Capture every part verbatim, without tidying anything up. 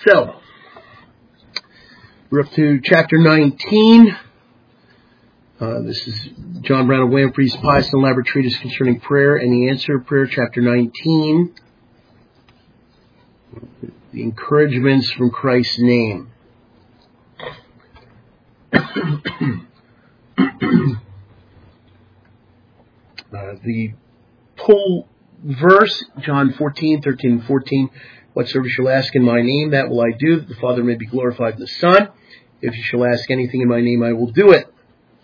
So, we're up to chapter nineteen. Uh, this is John Brown of Lampreys, Pious and Elaborate Treatise Concerning Prayer and the Answer of Prayer, chapter nineteen. The encouragements from Christ's name. Uh, the pull verse, John fourteen, thirteen, and fourteen. Whatsoever you shall ask in my name, that will I do, that the Father may be glorified in the Son. If you shall ask anything in my name, I will do it.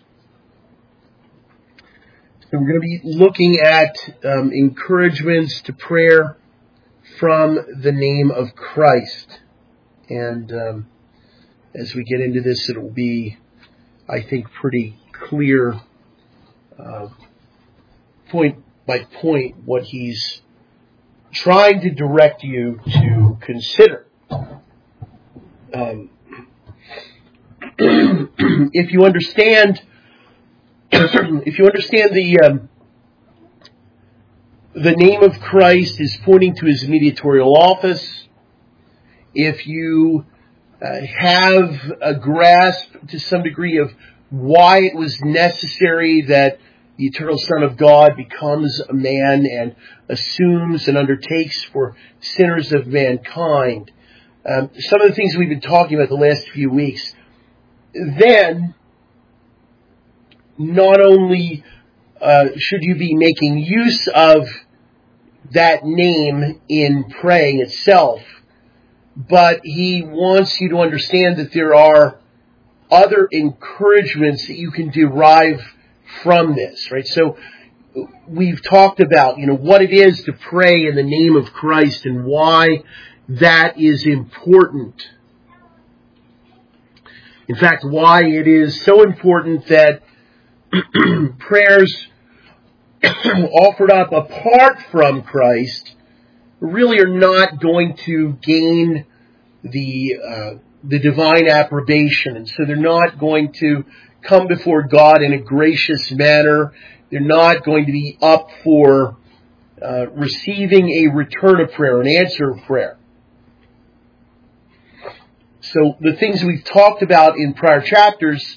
So we're going to be looking at um, encouragements to prayer from the name of Christ. And um, as we get into this, it will be, I think, pretty clear uh, point by point what he's trying to direct you to consider. Um, if you understand, if you understand the um, the name of Christ is pointing to his mediatorial office, if you uh, have a grasp to some degree of why it was necessary that the eternal Son of God becomes a man and assumes and undertakes for sinners of mankind. Um, some of the things we've been talking about the last few weeks. Then, not only uh, should you be making use of that name in praying itself, but he wants you to understand that there are other encouragements that you can derive from this, right? So we've talked about, you know, what it is to pray in the name of Christ and why that is important. In fact, why it is so important that prayers offered up apart from Christ really are not going to gain the uh, the divine approbation, and so they're not going to come before God in a gracious manner. They're not going to be up for uh, receiving a return of prayer, an answer of prayer. So the things we've talked about in prior chapters,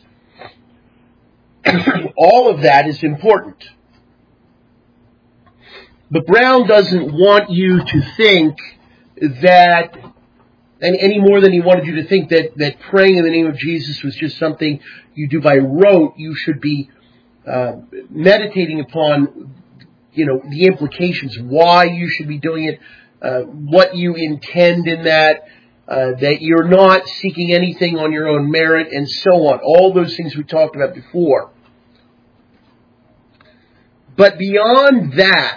all of that is important. But Brown doesn't want you to think that, and any more than he wanted you to think that, that praying in the name of Jesus was just something you do by rote. You should be uh, meditating upon, you know, the implications, why you should be doing it, uh, what you intend in that, uh, that you're not seeking anything on your own merit, and so on. All those things we talked about before. But beyond that,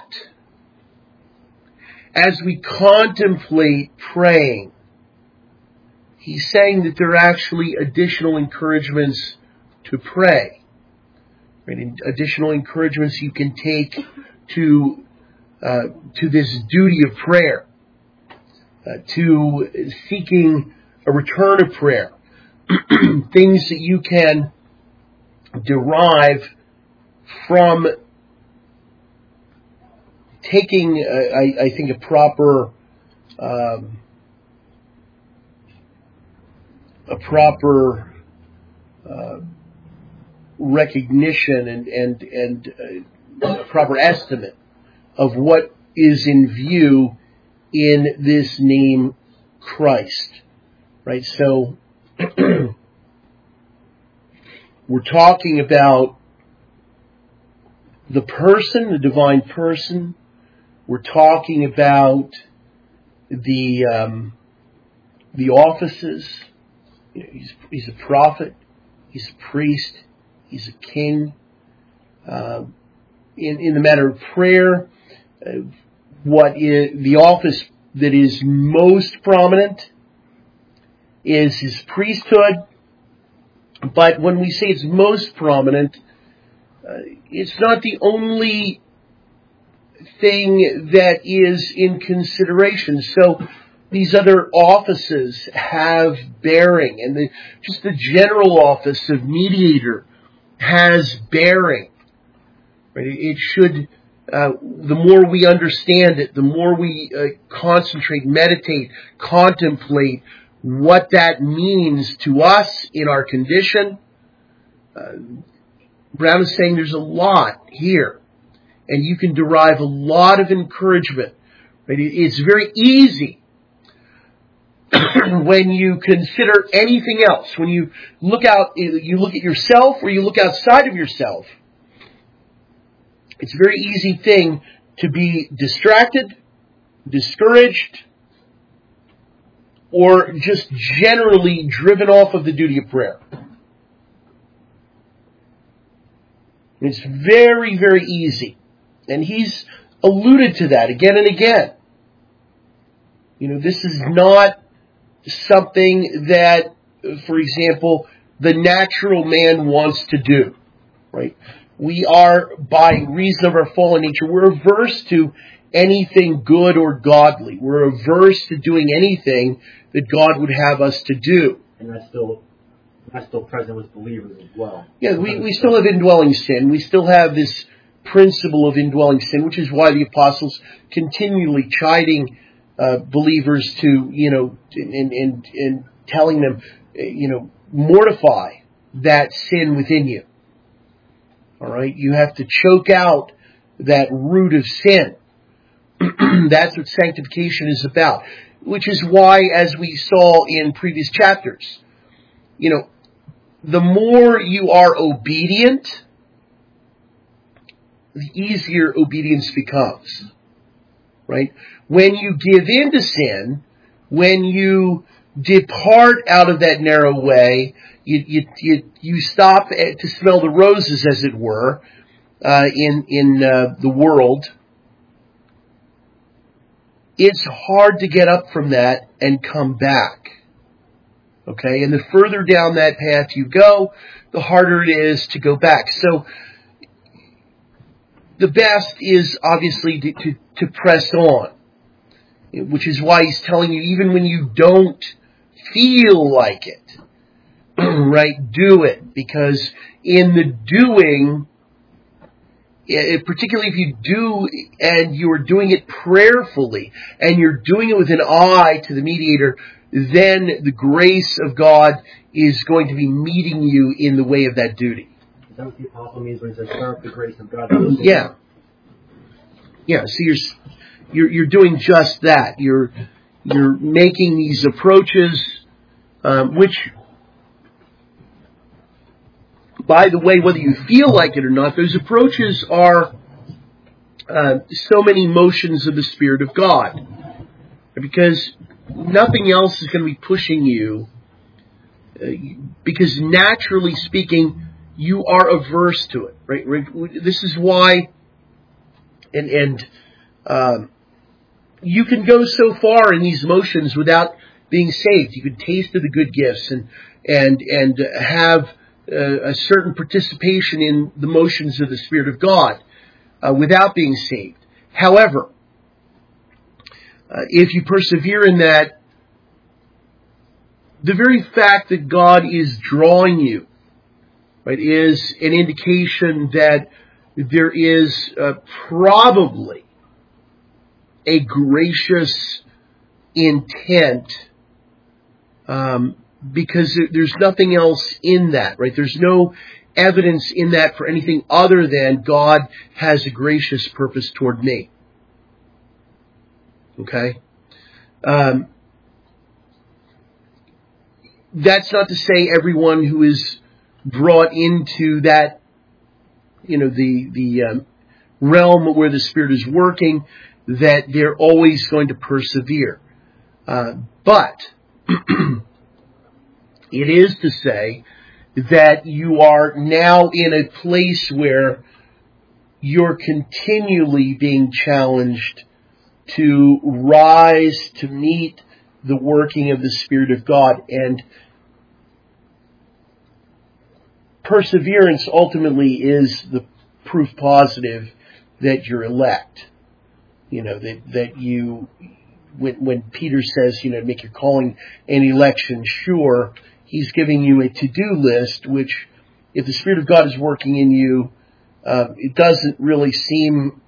as we contemplate praying, he's saying that there are actually additional encouragements to pray. Right? Additional encouragements you can take to uh, to this duty of prayer, uh, to seeking a return of prayer. Things that you can derive from taking, uh, I, I think, a proper um, a proper uh, recognition and and and uh, a proper estimate of what is in view in this name Christ, right? So we're talking about the person, the divine person. We're talking about the um, the offices. You know, he's, he's a prophet, he's a priest, he's a king. Uh, in, in the matter of prayer, uh, what is the office that is most prominent is his priesthood. But when we say it's most prominent, uh, it's not the only thing that is in consideration. So these other offices have bearing, and the, just the general office of mediator has bearing. Right? It should, uh, the more we understand it, the more we uh, concentrate, meditate, contemplate, what that means to us in our condition. Uh, Brown is saying there's a lot here, and you can derive a lot of encouragement. Right? It's very easy when you consider anything else, when you look out, you look at yourself or you look outside of yourself. It's a very easy thing to be distracted, discouraged, or just generally driven off of the duty of prayer. It's very, very easy. And he's alluded to that again and again. You know, this is not something that, for example, the natural man wants to do, right? We are, by reason of our fallen nature, we're averse to anything good or godly. We're averse to doing anything that God would have us to do. And that's still that's still present with believers as well. Yeah, we, we still have indwelling sin. We still have this principle of indwelling sin, which is why the apostles continually chiding uh, believers to, you know, and, and, and telling them, you know, mortify that sin within you. All right? You have to choke out that root of sin. That's what sanctification is about. Which is why, as we saw in previous chapters, you know, the more you are obedient, the easier obedience becomes. Right? When you give in to sin, when you depart out of that narrow way, you you you, you stop to smell the roses, as it were, uh, in in uh, the world. It's hard to get up from that and come back. Okay? And the further down that path you go, the harder it is to go back. So, the best is obviously to, to, to press on. Which is why he's telling you, even when you don't feel like it, right, do it. Because in the doing, particularly if you do and you're doing it prayerfully and you're doing it with an eye to the mediator, then the grace of God is going to be meeting you in the way of that duty. Is that what the apostle means when he says, serve the grace of God? Yeah. Yeah, so you're, you're, you're doing just that. You're, you're making these approaches, um, which, by the way, whether you feel like it or not, those approaches are uh, so many motions of the Spirit of God. Because nothing else is going to be pushing you. Uh, because naturally speaking, you are averse to it. Right? This is why, and, and um, you can go so far in these motions without being saved. You can taste of the good gifts and and and have Uh, a certain participation in the motions of the Spirit of God uh, without being saved. However, uh, if you persevere in that, the very fact that God is drawing you, right, is an indication that there is uh, probably a gracious intent, um, because there's nothing else in that, right? There's no evidence in that for anything other than God has a gracious purpose toward me. Okay? Um, that's not to say everyone who is brought into that, you know, the, the um, realm where the Spirit is working, that they're always going to persevere. Uh, but it is to say that you are now in a place where you're continually being challenged to rise to meet the working of the Spirit of God. And perseverance ultimately is the proof positive that you're elect. You know, that, that you, when, when Peter says, you know, make your calling and election sure, he's giving you a to-do list, which, if the Spirit of God is working in you, uh, it doesn't really seem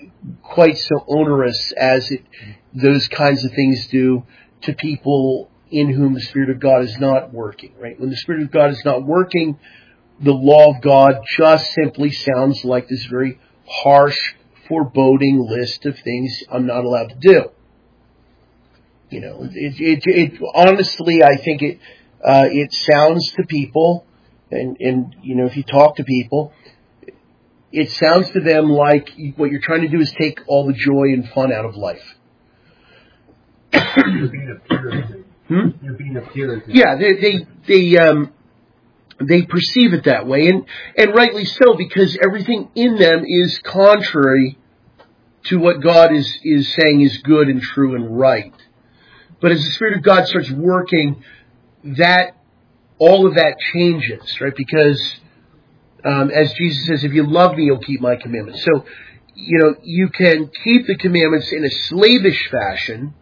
quite so onerous as it, those kinds of things do to people in whom the Spirit of God is not working, right? When the Spirit of God is not working, the law of God just simply sounds like this very harsh, foreboding list of things I'm not allowed to do. You know, it, it, it honestly, I think it, uh, it sounds to people, and, and, you know, if you talk to people, it sounds to them like what you're trying to do is take all the joy and fun out of life. You're being a Puritan. Hmm? You're being a Puritan. Yeah, they, they, they, um, they perceive it that way, and, and rightly so, because everything in them is contrary to what God is, is saying is good and true and right. But as the Spirit of God starts working, that, all of that changes, right? Because, um, as Jesus says, if you love me, you'll keep my commandments. So, you know, you can keep the commandments in a slavish fashion,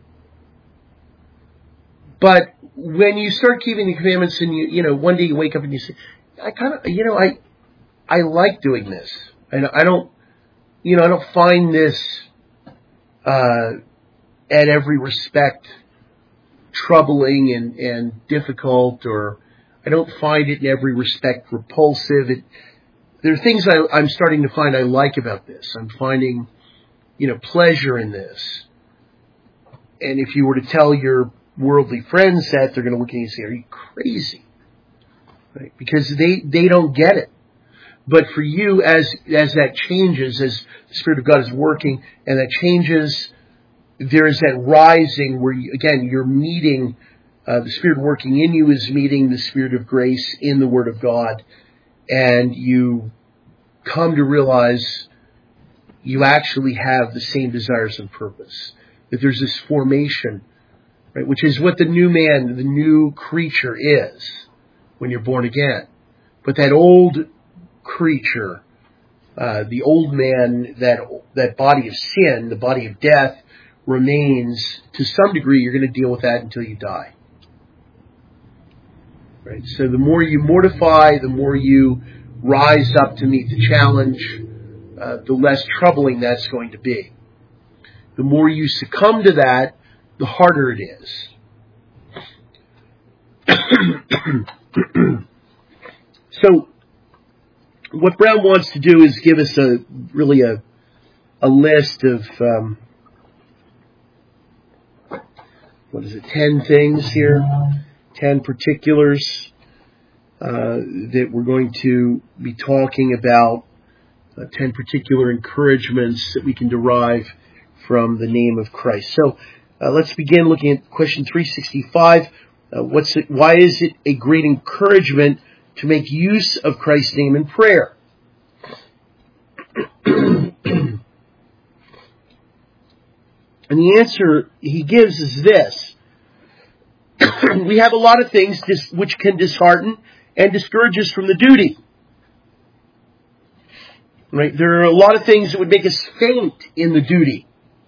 but when you start keeping the commandments and you, you know, one day you wake up and you say, I kind of, you know, I, I like doing this. And I don't, you know, I don't find this, uh, at every respect troubling and, and difficult, or I don't find it in every respect repulsive. It, there are things I, I'm starting to find I like about this. I'm finding, you know, pleasure in this. And if you were to tell your worldly friends that, they're going to look at you and say, are you crazy? Right? Because they, they don't get it. But for you, as, as that changes, as the Spirit of God is working and that changes, there is that rising where, you, again, you're meeting, uh, the Spirit working in you is meeting the Spirit of grace in the Word of God. And you come to realize you actually have the same desires and purpose. That there's this formation, right, which is what the new man, the new creature is when you're born again. But that old creature, uh, the old man, that that body of sin, the body of death, remains to some degree. You're going to deal with that until you die. Right. So the more you mortify, the more you rise up to meet the challenge, uh, the less troubling that's going to be. The more you succumb to that, the harder it is. So, what Brown wants to do is give us a really a a list of um, what is it, ten things here, ten particulars uh, that we're going to be talking about, uh, ten particular encouragements that we can derive from the name of Christ. So uh, let's begin looking at question three sixty-five. Uh, what's it, why is it a great encouragement to make use of Christ's name in prayer? And the answer he gives is this. We have a lot of things dis- which can dishearten and discourage us from the duty. Right? There are a lot of things that would make us faint in the duty.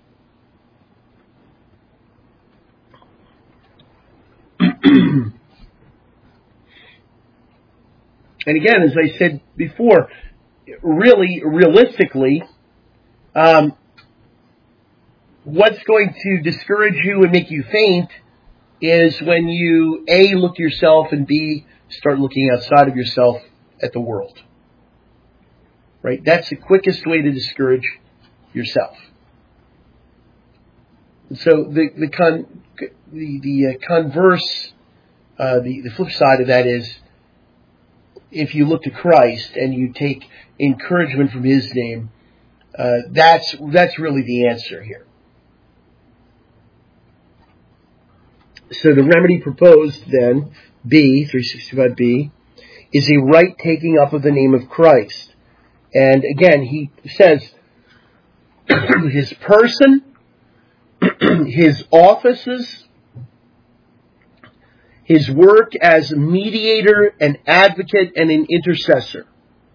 And again, as I said before, really, realistically, um, what's going to discourage you and make you faint is when you, A, look at yourself, and B, start looking outside of yourself at the world. Right? That's the quickest way to discourage yourself. And so the the con, the, the uh, converse, uh, the, the flip side of that is, if you look to Christ and you take encouragement from His name, uh, that's that's really the answer here. So the remedy proposed then, B, three sixty-five B, is a right taking up of the name of Christ. And again, he says His person, His offices, His work as a mediator, an advocate, and an intercessor.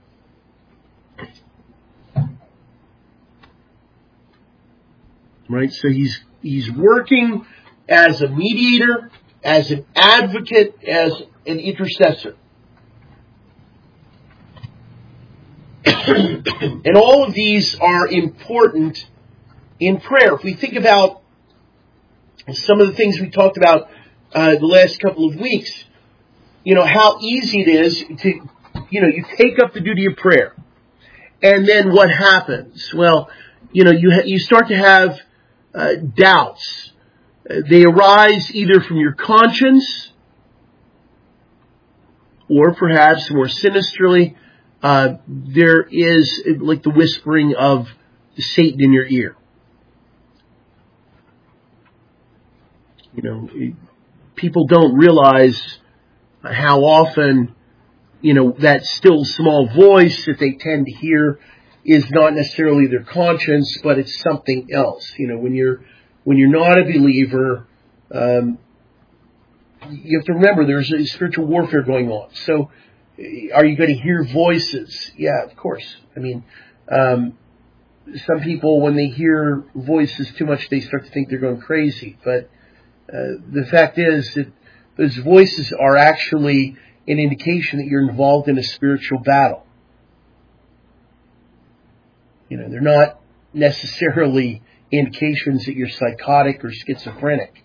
Right? So he's he's working as a mediator, as an advocate, as an intercessor. And all of these are important in prayer. If we think about some of the things we talked about uh, the last couple of weeks, you know, how easy it is to, you know, you take up the duty of prayer. And then what happens? Well, you know, you ha- you start to have uh, doubts. Uh, they arise either from your conscience, or perhaps more sinisterly, uh, there is like the whispering of Satan in your ear. You know, people don't realize how often, you know, that still small voice that they tend to hear is not necessarily their conscience, but it's something else. You know, when you're when you're not a believer, um, you have to remember there's a spiritual warfare going on. So, are you going to hear voices? Yeah, of course. I mean, um, some people, when they hear voices too much, they start to think they're going crazy. But uh, the fact is that those voices are actually an indication that you're involved in a spiritual battle. You know, they're not necessarily indications that you're psychotic or schizophrenic.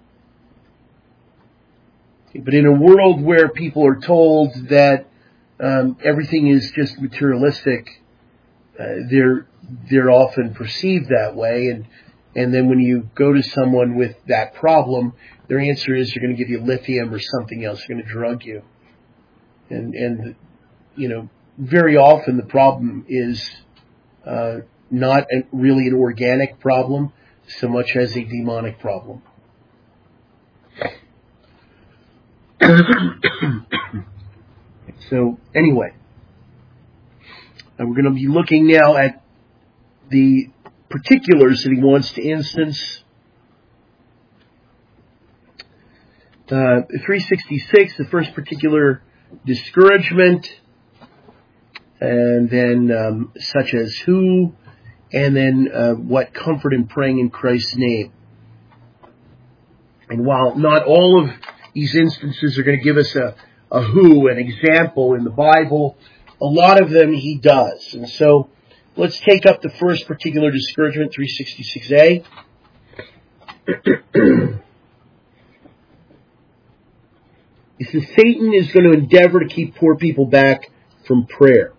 But in a world where people are told that um, everything is just materialistic, uh, they're they're often perceived that way. And and then when you go to someone with that problem, their answer is they're going to give you lithium or something else. They're going to drug you. And and you know, very often the problem is uh, not a, really an organic problem so much as a demonic problem. So anyway, uh, we're going to be looking now at the particulars that he wants to instance. Uh, three sixty-six, the first particular, discouragement, and then um, such as who, and then uh, what comfort in praying in Christ's name. And while not all of these instances are going to give us a, a who, an example in the Bible, a lot of them he does. And so let's take up the first particular discouragement, three sixty-six A. It says Satan is going to endeavor to keep poor people back from prayer.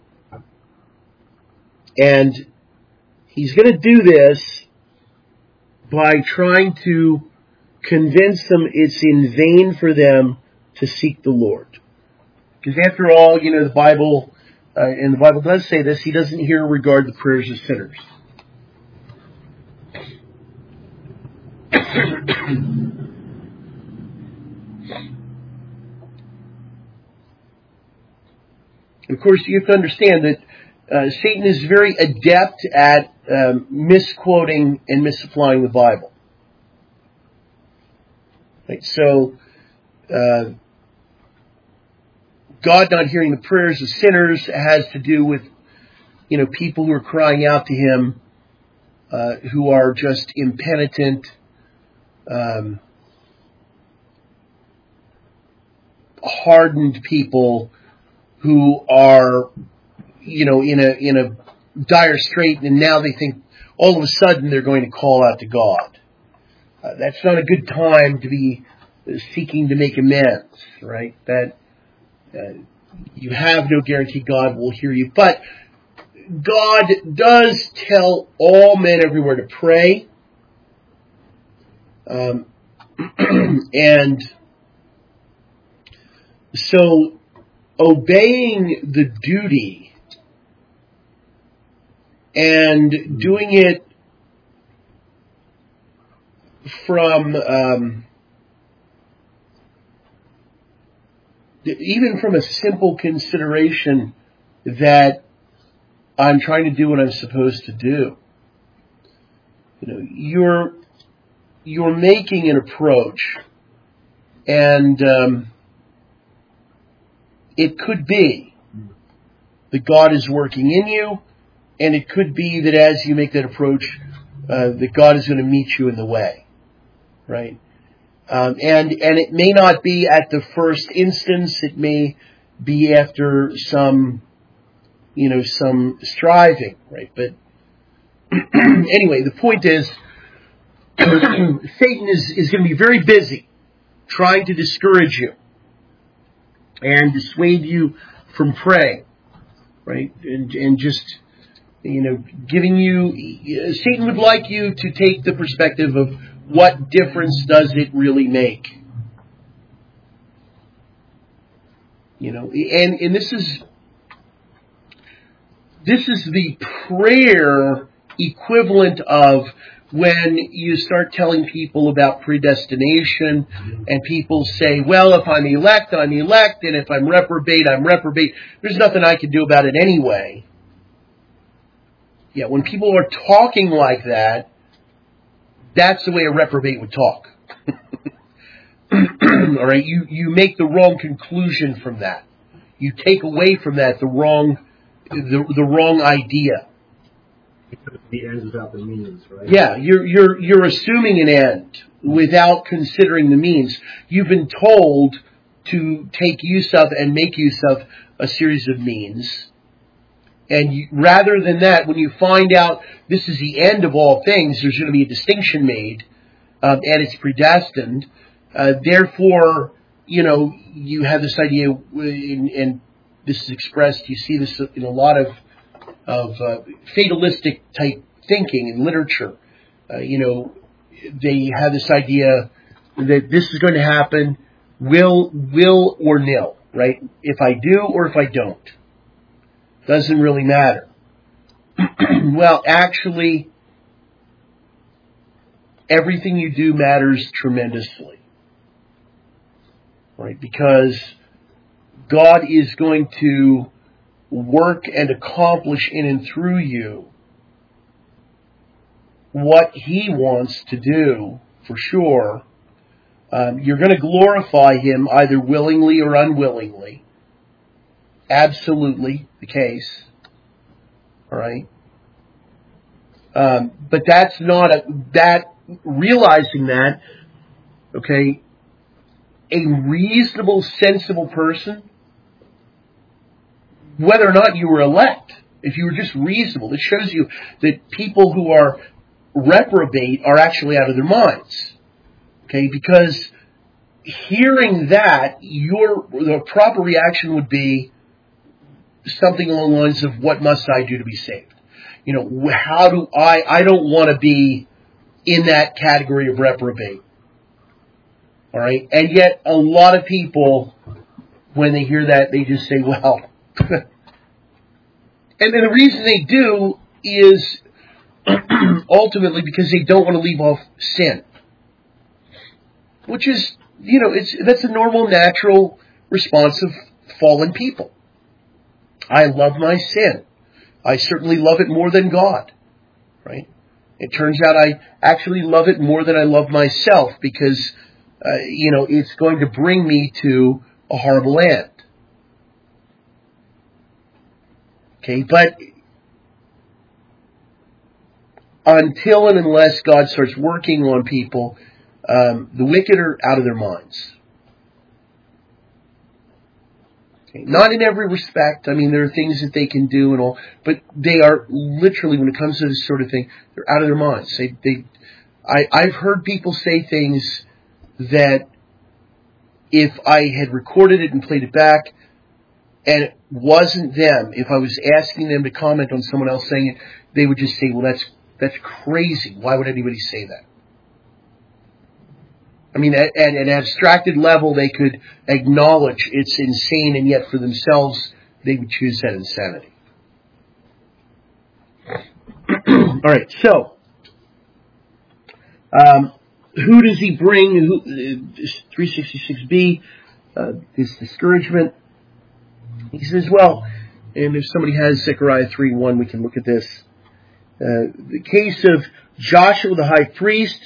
And he's going to do this by trying to convince them it's in vain for them to seek the Lord. Because after all, you know, the Bible, uh, and the Bible does say this, he doesn't hear or regard the prayers of sinners. Of course, you have to understand that uh, Satan is very adept at um, misquoting and misapplying the Bible. Right? So, uh, God not hearing the prayers of sinners has to do with, you know, people who are crying out to Him, uh, who are just impenitent, um, hardened people who are, you know, in a in a dire strait, and now they think all of a sudden they're going to call out to God. Uh, that's not a good time to be seeking to make amends, right? That uh, you have no guarantee God will hear you. But God does tell all men everywhere to pray. Um, and so obeying the duty and doing it from um, even from a simple consideration that I'm trying to do what I'm supposed to do. You know, you're you're making an approach, and um, it could be that God is working in you, and it could be that as you make that approach, uh, that God is going to meet you in the way, right? Um, and and it may not be at the first instance. It may be after some, you know, some striving, right? But anyway, the point is, Satan is, is going to be very busy trying to discourage you and dissuade you from praying, right? And, and just, you know, giving you, Satan would like you to take the perspective of what difference does it really make? You know, and, and this is, this is the prayer equivalent of when you start telling people about predestination and people say, well, if I'm elect, I'm elect, and if I'm reprobate, I'm reprobate. There's nothing I can do about it anyway. Yeah, when people are talking like that, that's the way a reprobate would talk. All right, you, you make the wrong conclusion from that. You take away from that the wrong the the wrong idea. The ends without the means, right? Yeah, you're you're you're assuming an end without considering the means. You've been told to take use of and make use of a series of means. And you, rather than that, when you find out this is the end of all things, there's going to be a distinction made, um, and it's predestined. Uh, therefore, you know, you have this idea, and, and this is expressed, you see this in a lot of, of uh, fatalistic type thinking in literature. Uh, you know, they have this idea that this is going to happen, will, will or nil, right? If I do or if I don't. Doesn't really matter. Well, actually, everything you do matters tremendously. Right? Because God is going to work and accomplish in and through you what He wants to do, for sure. Um, you're going to glorify Him either willingly or unwillingly. Absolutely the case. All right. Um, but that's not a, that, realizing that, okay, a reasonable, sensible person, whether or not you were elect, if you were just reasonable, it shows you that people who are reprobate are actually out of their minds. Okay, because hearing that, your the proper reaction would be something along the lines of, what must I do to be saved? You know, how do I, I don't want to be in that category of reprobate. All right. And yet a lot of people, when they hear that, they just say, well, and then the reason they do is ultimately because they don't want to leave off sin, which is, you know, it's, that's a normal, natural response of fallen people. I love my sin. I certainly love it more than God, right? It turns out I actually love it more than I love myself because, uh, you know, it's going to bring me to a horrible end. Okay, but until and unless God starts working on people, um, the wicked are out of their minds. Okay, not in every respect. I mean, there are things that they can do and all, but they are literally, when it comes to this sort of thing, they're out of their minds. They, they, I, I've heard people say things that if I had recorded it and played it back, and it wasn't them, if I was asking them to comment on someone else saying it, they would just say, well, that's, that's crazy. Why would anybody say that? I mean, at, at an abstracted level, they could acknowledge it's insane, and yet for themselves, they would choose that insanity. All right, so, um, who does he bring? Who, uh, three sixty-six b, uh, this discouragement. He says, well, and if somebody has Zechariah three one, we can look at this. Uh, the case of Joshua the high priest.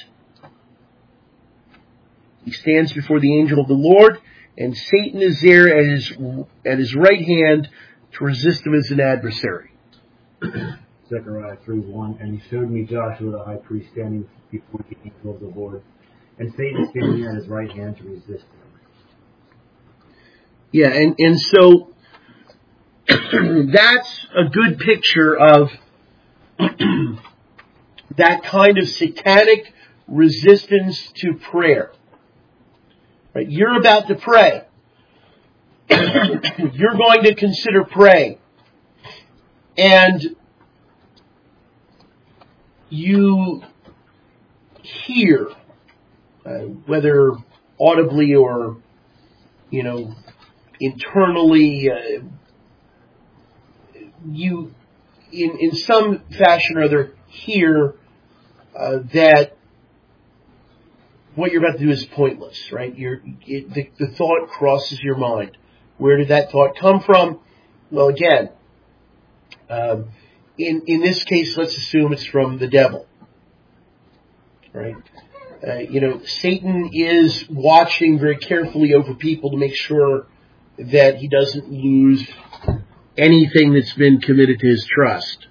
He stands before the angel of the Lord, and Satan is there at his at his right hand to resist him as an adversary. Zechariah three one, and he showed me Joshua the high priest standing before the angel of the Lord, and Satan standing at his right hand to resist him. Yeah, and, and so that's a good picture of that kind of satanic resistance to prayer. Right? You're about to pray. You're going to consider praying. And you hear, uh, whether audibly or, you know, internally, uh, you, in, in some fashion or other, hear uh, that what you're about to do is pointless, right? You're, it, the, the thought crosses your mind. Where did that thought come from? Well, again, um, in in this case, let's assume it's from the devil, right? Uh, you know, Satan is watching very carefully over people to make sure that he doesn't lose anything that's been committed to his trust.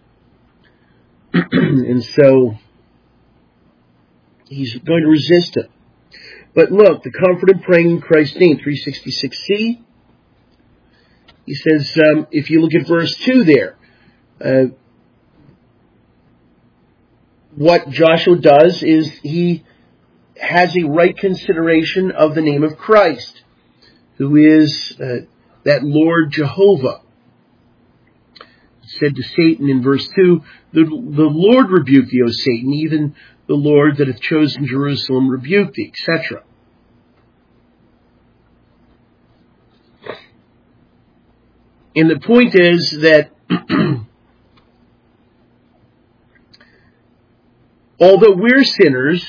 And so he's going to resist it. But look, the comfort in praying in Christ's name, three sixty-six C, he says, um, if you look at verse two there, uh, what Joshua does is he has a right consideration of the name of Christ, who is uh, that Lord Jehovah. He said to Satan in verse two, the, the Lord rebuke thee, O Satan, even the Lord that hath chosen Jerusalem rebuke thee, et cetera. And the point is that although we're sinners,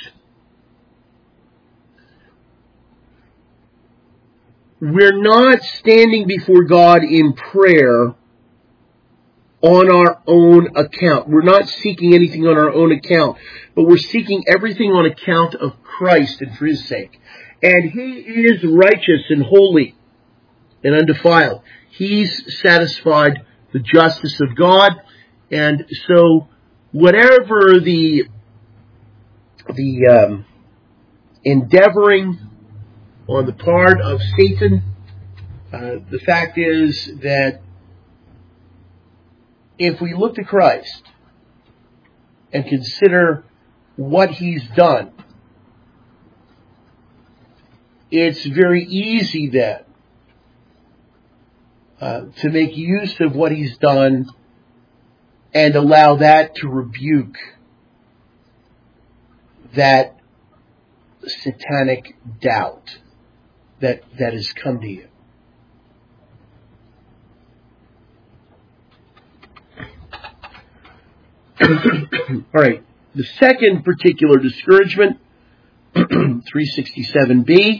we're not standing before God in prayer on our own account. We're not seeking anything on our own account, but we're seeking everything on account of Christ and for His sake. And He is righteous and holy and undefiled. He's satisfied the justice of God, and so whatever the the um, endeavoring on the part of Satan, uh, the fact is that if we look to Christ and consider what He's done, it's very easy then uh, to make use of what He's done and allow that to rebuke that satanic doubt that, that has come to you. All right. The second particular discouragement, three sixty-seven B.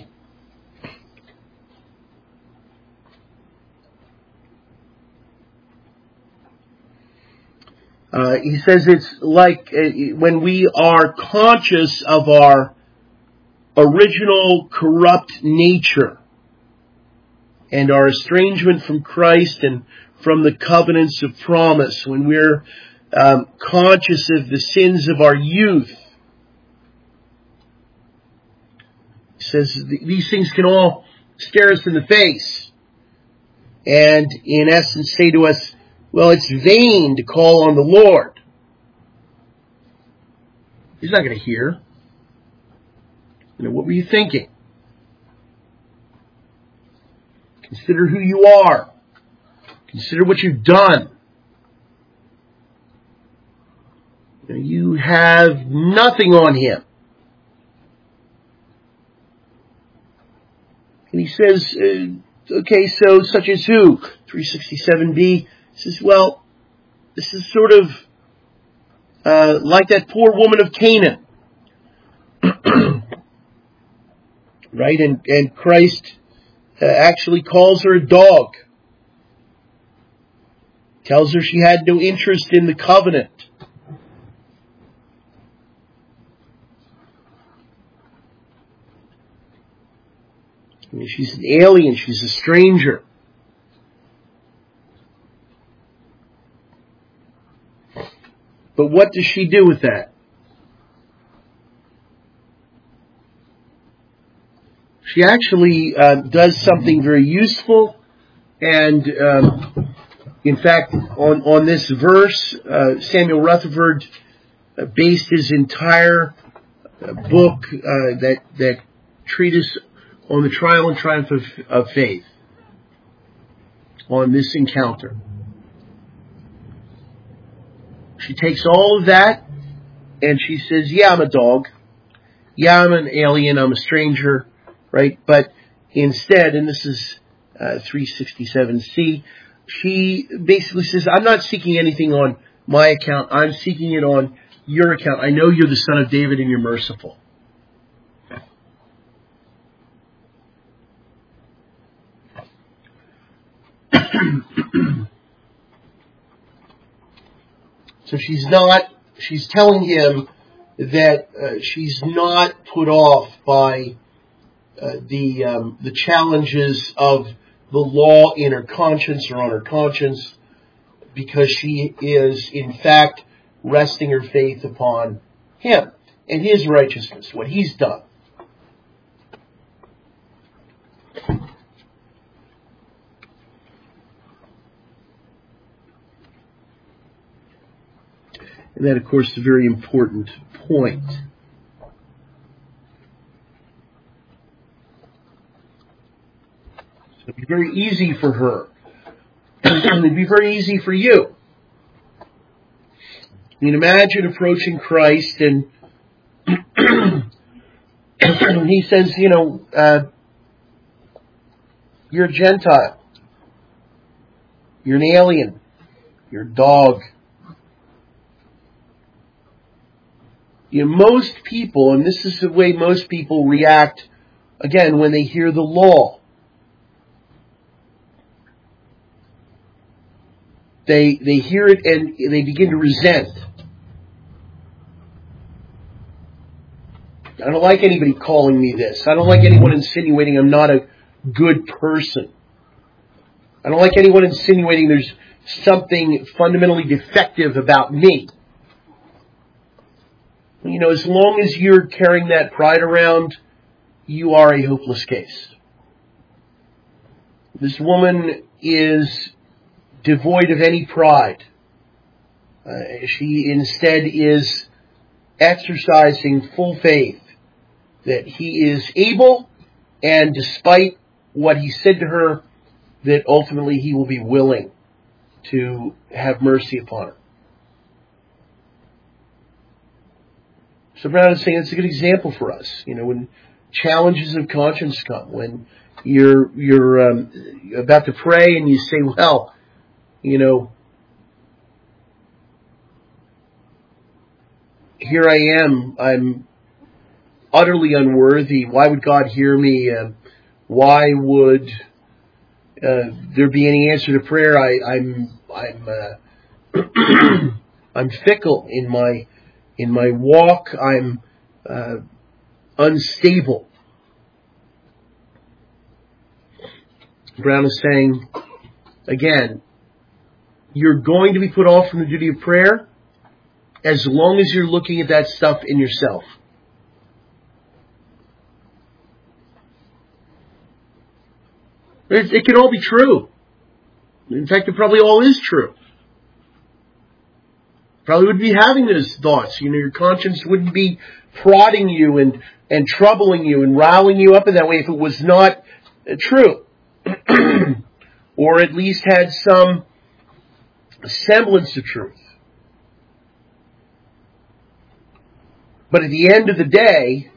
Uh, he says it's like uh, when we are conscious of our original corrupt nature and our estrangement from Christ and from the covenants of promise, when we're um, conscious of the sins of our youth. He says these things can all stare us in the face and in essence say to us, well, it's vain to call on the Lord. He's not going to hear. You know, what were you thinking? Consider who you are. Consider what you've done. You know, you have nothing on Him. And he says, uh, okay, so such as who? three sixty-seven B says, well, this is sort of uh, like that poor woman of Canaan. Right? And, and Christ uh, actually calls her a dog. Tells her she had no interest in the covenant. I mean, she's an alien. She's a stranger. But what does she do with that? She actually uh, does something very useful. And um, in fact, on, on this verse, uh, Samuel Rutherford uh, based his entire uh, book, uh, that, that treatise on the trial and triumph of, of faith, on this encounter. She takes all of that and she says, yeah, I'm a dog. Yeah, I'm an alien. I'm a stranger, right? But instead, and this is uh, three sixty-seven C, she basically says, I'm not seeking anything on my account. I'm seeking it on your account. I know you're the son of David and you're merciful. So she's not, she's telling him that uh, she's not put off by uh, the um, the challenges of the law in her conscience or on her conscience, because she is in fact resting her faith upon him and his righteousness, what he's done. And that, of course, is a very important point. So it'd be very easy for her. It'd be very easy for you. I mean, imagine approaching Christ and he says, you know, uh, you're a Gentile. You're an alien. You're a dog. You know, most people, and this is the way most people react, again, when they hear the law. They they hear it and they begin to resent. I don't like anybody calling me this. I don't like anyone insinuating I'm not a good person. I don't like anyone insinuating there's something fundamentally defective about me. You know, as long as you're carrying that pride around, you are a hopeless case. This woman is devoid of any pride. Uh, she instead is exercising full faith that he is able, and despite what he said to her, that ultimately he will be willing to have mercy upon her. So Brown is saying it's a good example for us. You know, when challenges of conscience come, when you're you're um, about to pray and you say, well, you know, here I am. I'm utterly unworthy. Why would God hear me? Uh, why would uh, there be any answer to prayer? I, I'm I'm uh, I'm fickle in my in my walk. I'm uh, unstable. Brown is saying, again, you're going to be put off from the duty of prayer as long as you're looking at that stuff in yourself. It, it can all be true. In fact, it probably all is true. Probably would be having those thoughts. You know, your conscience wouldn't be prodding you and, and troubling you and riling you up in that way if it was not uh, true. Or at least had some semblance of truth. But at the end of the day,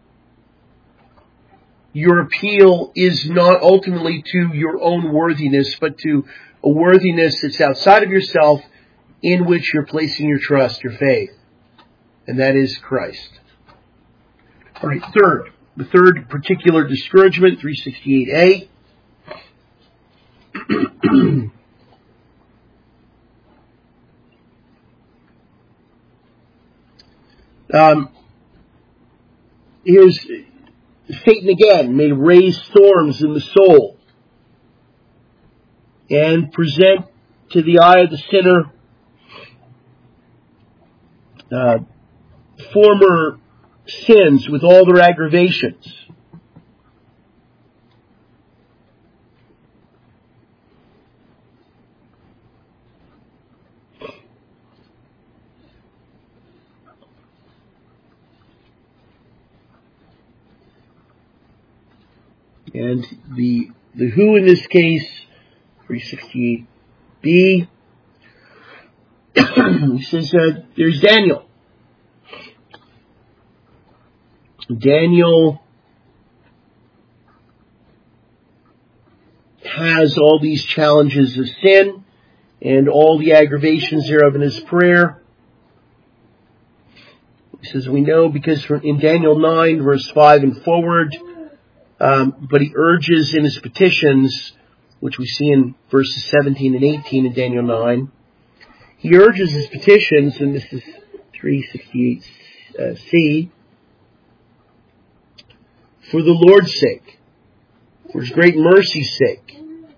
your appeal is not ultimately to your own worthiness, but to a worthiness that's outside of yourself, in which you're placing your trust, your faith. And that is Christ. All right, third. The third particular discouragement, three sixty-eight A. um, here's Satan again may raise storms in the soul and present to the eye of the sinner uh, former sins with all their aggravations. And the the who in this case, three sixty-eight b, he says uh, there's Daniel. Daniel has all these challenges of sin and all the aggravations thereof in his prayer. He says we know because in Daniel nine verse five and forward, um, but he urges in his petitions, which we see in verses seventeen and eighteen in Daniel nine, he urges his petitions, and this is three sixty-eight c, for the Lord's sake, for his great mercy's sake.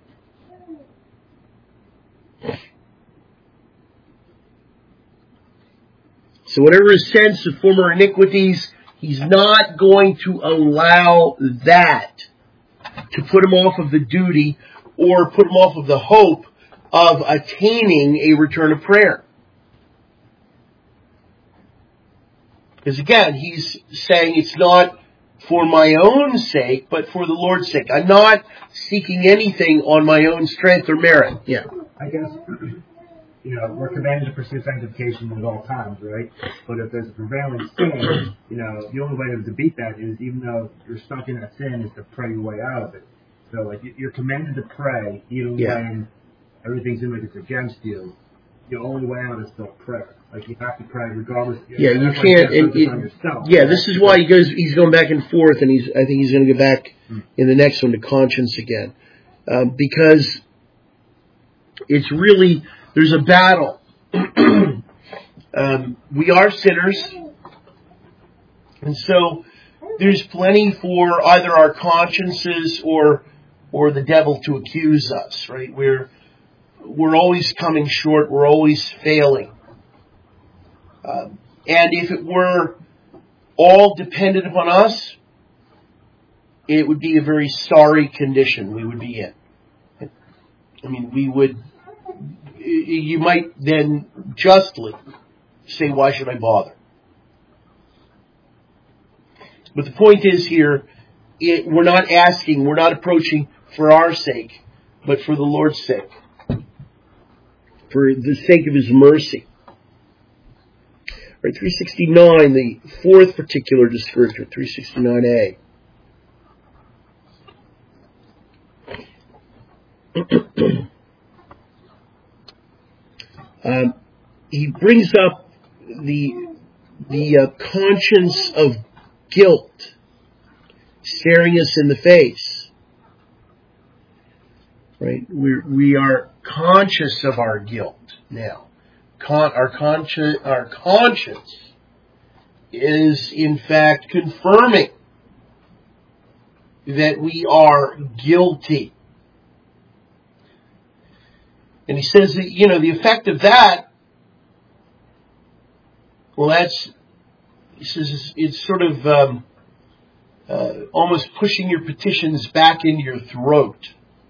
So whatever his sense of former iniquities, he's not going to allow that to put him off of the duty or put him off of the hope of attaining a return of prayer. Because again, he's saying it's not for my own sake, but for the Lord's sake. I'm not seeking anything on my own strength or merit. Yeah. I guess, you know, we're commanded to pursue sanctification at all times, right? But if there's a prevailing sin, you know, the only way to beat that is, even though you're stuck in that sin, is to pray your way out of it. So, like, you're commanded to pray even yeah. when everything seems like it's against you. The only way out is still prayer. Like, you have to pray regardless. Yeah, you can't. And it, yourself, yeah, right? This is why he goes. He's going back and forth, and he's. I think he's going to go back hmm. in the next one to conscience again, um, because it's really there's a battle. um, we are sinners, and so there's plenty for either our consciences or or the devil to accuse us. Right? We're we're always coming short. We're always failing. Um, and if it were all dependent upon us, it would be a very sorry condition we would be in. I mean, we would, you might then justly say, why should I bother? But the point is here, it, we're not asking, we're not approaching for our sake, but for the Lord's sake. For the sake of His mercy. Right, three sixty-nine, the fourth particular discouragement, three sixty-nine a. um, he brings up the the uh, conscience of guilt staring us in the face. Right, we we are conscious of our guilt now. Con- our conscience, our conscience is in fact confirming that we are guilty. And he says that, you know, the effect of that, well, that's, he says it's, it's sort of um, uh, almost pushing your petitions back into your throat.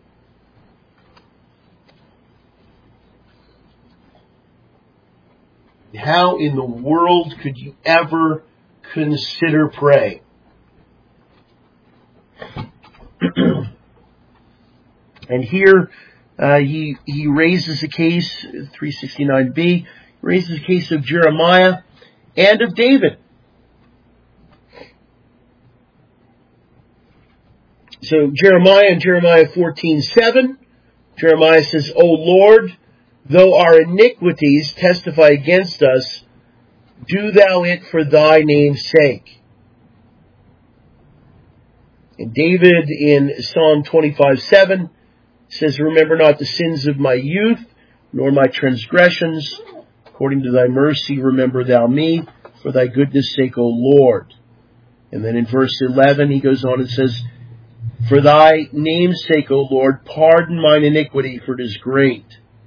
How in the world could you ever consider praying? And here uh, he he raises a case, three sixty-nine b, raises a case of Jeremiah and of David. So Jeremiah in Jeremiah fourteen seven, Jeremiah says, O Lord, though our iniquities testify against us, do thou it for thy name's sake. And David in Psalm twenty-five seven says, remember not the sins of my youth, nor my transgressions. According to thy mercy, remember thou me, for thy goodness' sake, O Lord. And then in verse eleven, he goes on and says, for thy name's sake, O Lord, pardon mine iniquity, for it is great.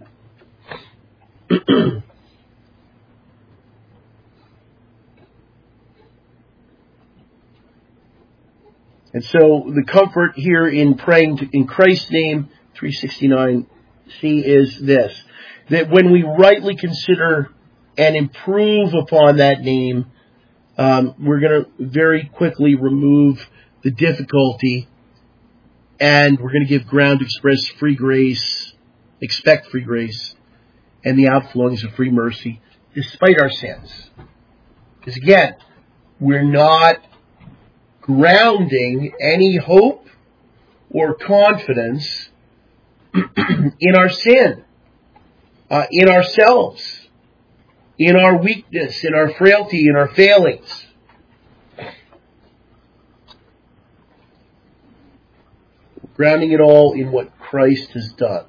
And so the comfort here in praying to, in Christ's name, three sixty-nine c, is this, that when we rightly consider and improve upon that name, um, we're going to very quickly remove the difficulty and we're going to give ground to express free grace, expect free grace, and the outflowings of free mercy, despite our sins. Because again, we're not grounding any hope or confidence in our sin, uh, in ourselves, in our weakness, in our frailty, in our failings. Grounding it all in what Christ has done.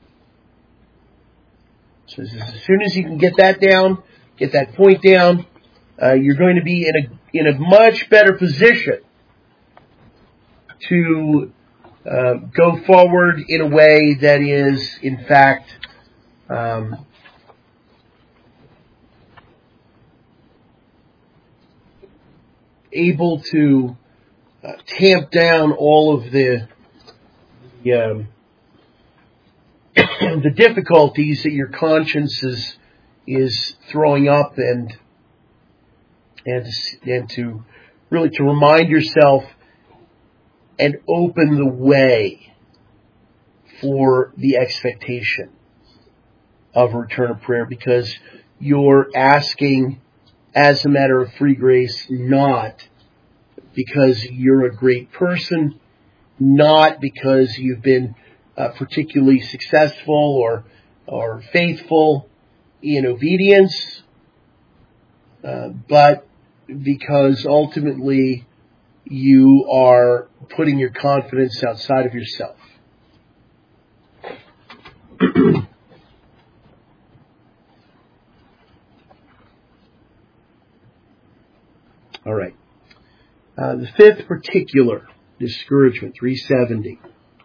So as soon as you can get that down, get that point down, uh, you're going to be in a in a much better position to uh, go forward in a way that is, in fact, um, able to uh, tamp down all of the the, um, the difficulties that your conscience is is throwing up, and and and to really to remind yourself and open the way for the expectation of a return of prayer, because you're asking as a matter of free grace, not because you're a great person, not because you've been uh, particularly successful or or faithful in obedience, uh, but because ultimately you are putting your confidence outside of yourself. All right. Uh, the fifth particular discouragement, three seventy.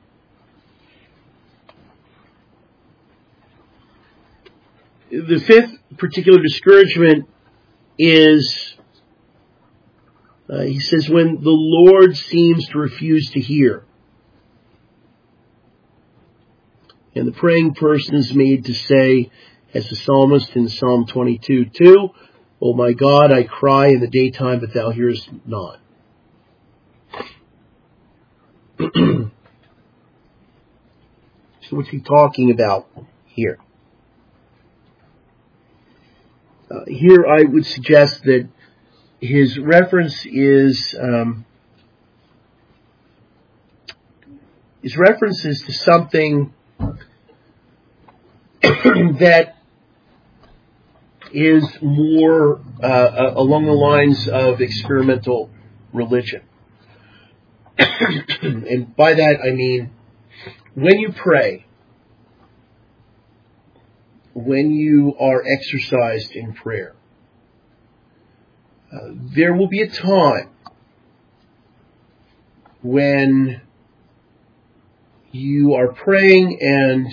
The fifth particular discouragement is, uh, he says, when the Lord seems to refuse to hear. And the praying person is made to say, as the psalmist in Psalm twenty-two two, O my God, I cry in the daytime, but thou hearest not. So what's he talking about here? Uh, here I would suggest that his reference is um, his reference is to something that is more uh, along the lines of experimental religion. And by that I mean, when you pray, when you are exercised in prayer, uh, there will be a time when you are praying, and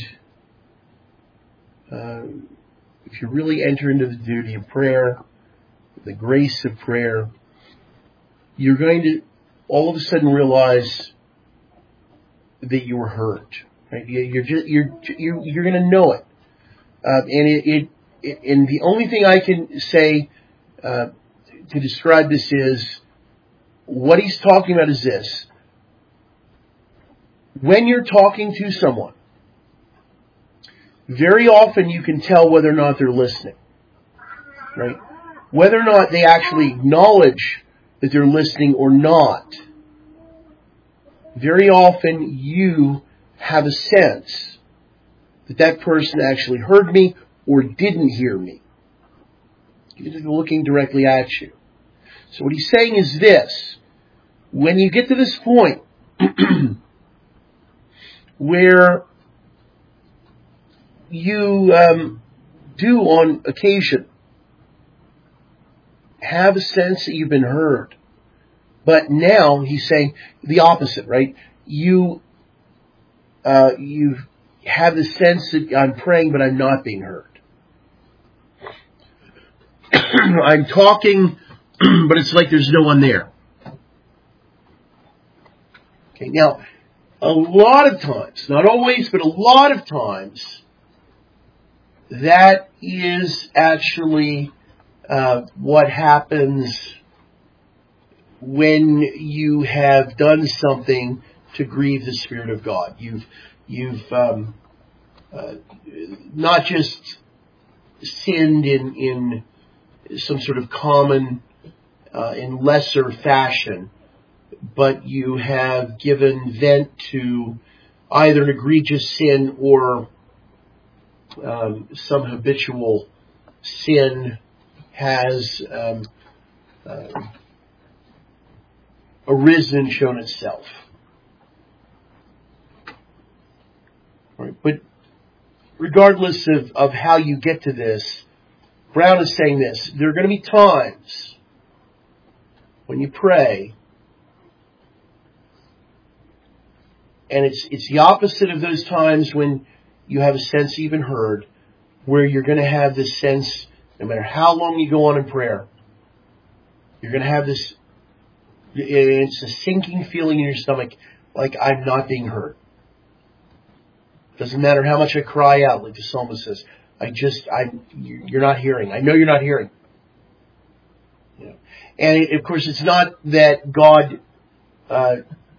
uh, if you really enter into the duty of prayer, the grace of prayer, you're going to all of a sudden realize that you were hurt. Right? You're just, you're you're you're going to know it, uh, and it, it, it and the only thing I can say uh, to describe this is what he's talking about is this: when you're talking to someone, very often you can tell whether or not they're listening, right? Whether or not they actually acknowledge that they're listening or not. Very often you have a sense that that person actually heard me or didn't hear me. They're looking directly at you. So what he's saying is this: when you get to this point where you um, do on occasion have a sense that you've been heard, but now he's saying the opposite, right? You uh, you have the sense that I'm praying, but I'm not being heard. I'm talking, but it's like there's no one there. Okay, now, a lot of times, not always, but a lot of times, that is actually uh, what happens when you have done something to grieve the Spirit of God. You've you've um, uh, not just sinned in in some sort of common uh, in lesser fashion, but you have given vent to either an egregious sin or um, some habitual sin has um, uh, arisen and shown itself. All right, but regardless of, of how you get to this, Brown is saying this: there are going to be times when you pray, and it's it's the opposite of those times when you have a sense you've been heard, where you're going to have this sense, no matter how long you go on in prayer, you're going to have this, it's a sinking feeling in your stomach, like I'm not being heard. Doesn't matter how much I cry out, like the psalmist says, I just, I, you're not hearing. I know you're not hearing. You know? And it, of course, it's not that God uh,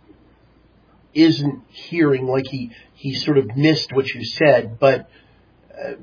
isn't hearing, like he, he sort of missed what you said, but uh,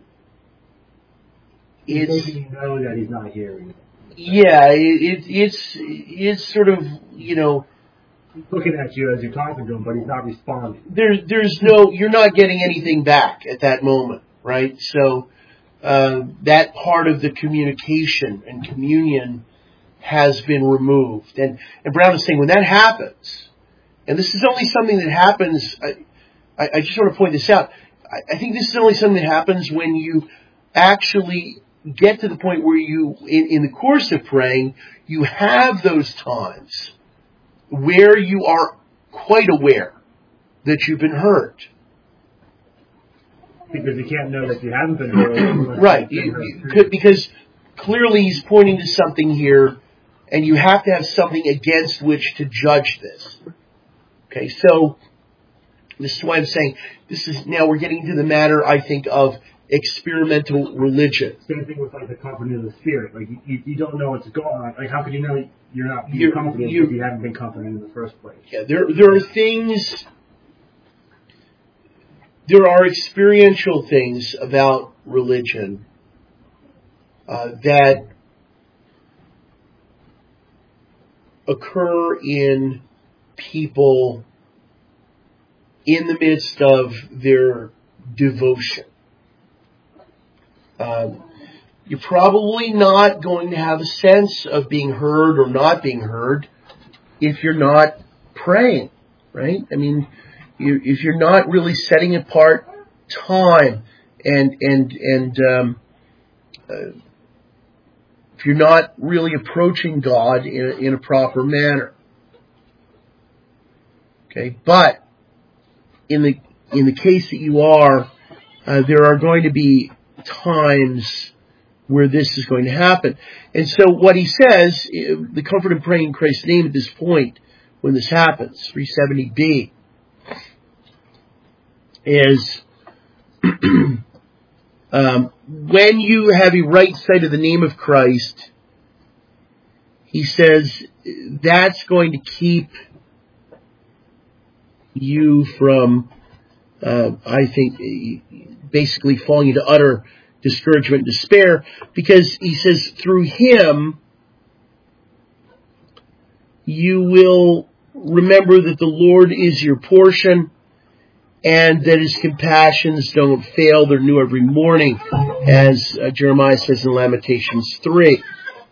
it's making you know that he's not hearing. Yeah, it, it, it's it's sort of, you know, he's looking at you as you're talking to him, but he's not responding. There's there's no, you're not getting anything back at that moment, right? So uh, that part of the communication and communion has been removed. And, and Brown is saying when that happens, and this is only something that happens, I, I just want to point this out, I, I think this is only something that happens when you actually get to the point where you, in, in the course of praying, you have those times where you are quite aware that you've been heard. Because you can't know that you haven't been heard. Right. You, you could, because clearly he's pointing to something here, and you have to have something against which to judge this. Okay, so this is why I'm saying this is, now we're getting into the matter, I think, of experimental religion. Same thing with like the comforting of the Spirit. Like you, you, you don't know what's going on. Like how could you know you're not being you're, comforted you, if you haven't been comforted in the first place? Yeah, there there are things. There are experiential things about religion uh, that occur in people in the midst of their devotion. Um, you're probably not going to have a sense of being heard or not being heard if you're not praying, right? I mean, you, if you're not really setting apart time and and and um, uh, if you're not really approaching God in a, in a proper manner, okay. But in the in the case that you are, uh, there are going to be times where this is going to happen. And so what he says, the comfort in praying in Christ's name at this point, when this happens, three seventy B, is um, when you have a right sight of the name of Christ, he says that's going to keep you from, uh, I think, basically falling into utter discouragement and despair, because he says through him you will remember that the Lord is your portion and that his compassions don't fail. They're new every morning, as uh, Jeremiah says in Lamentations three.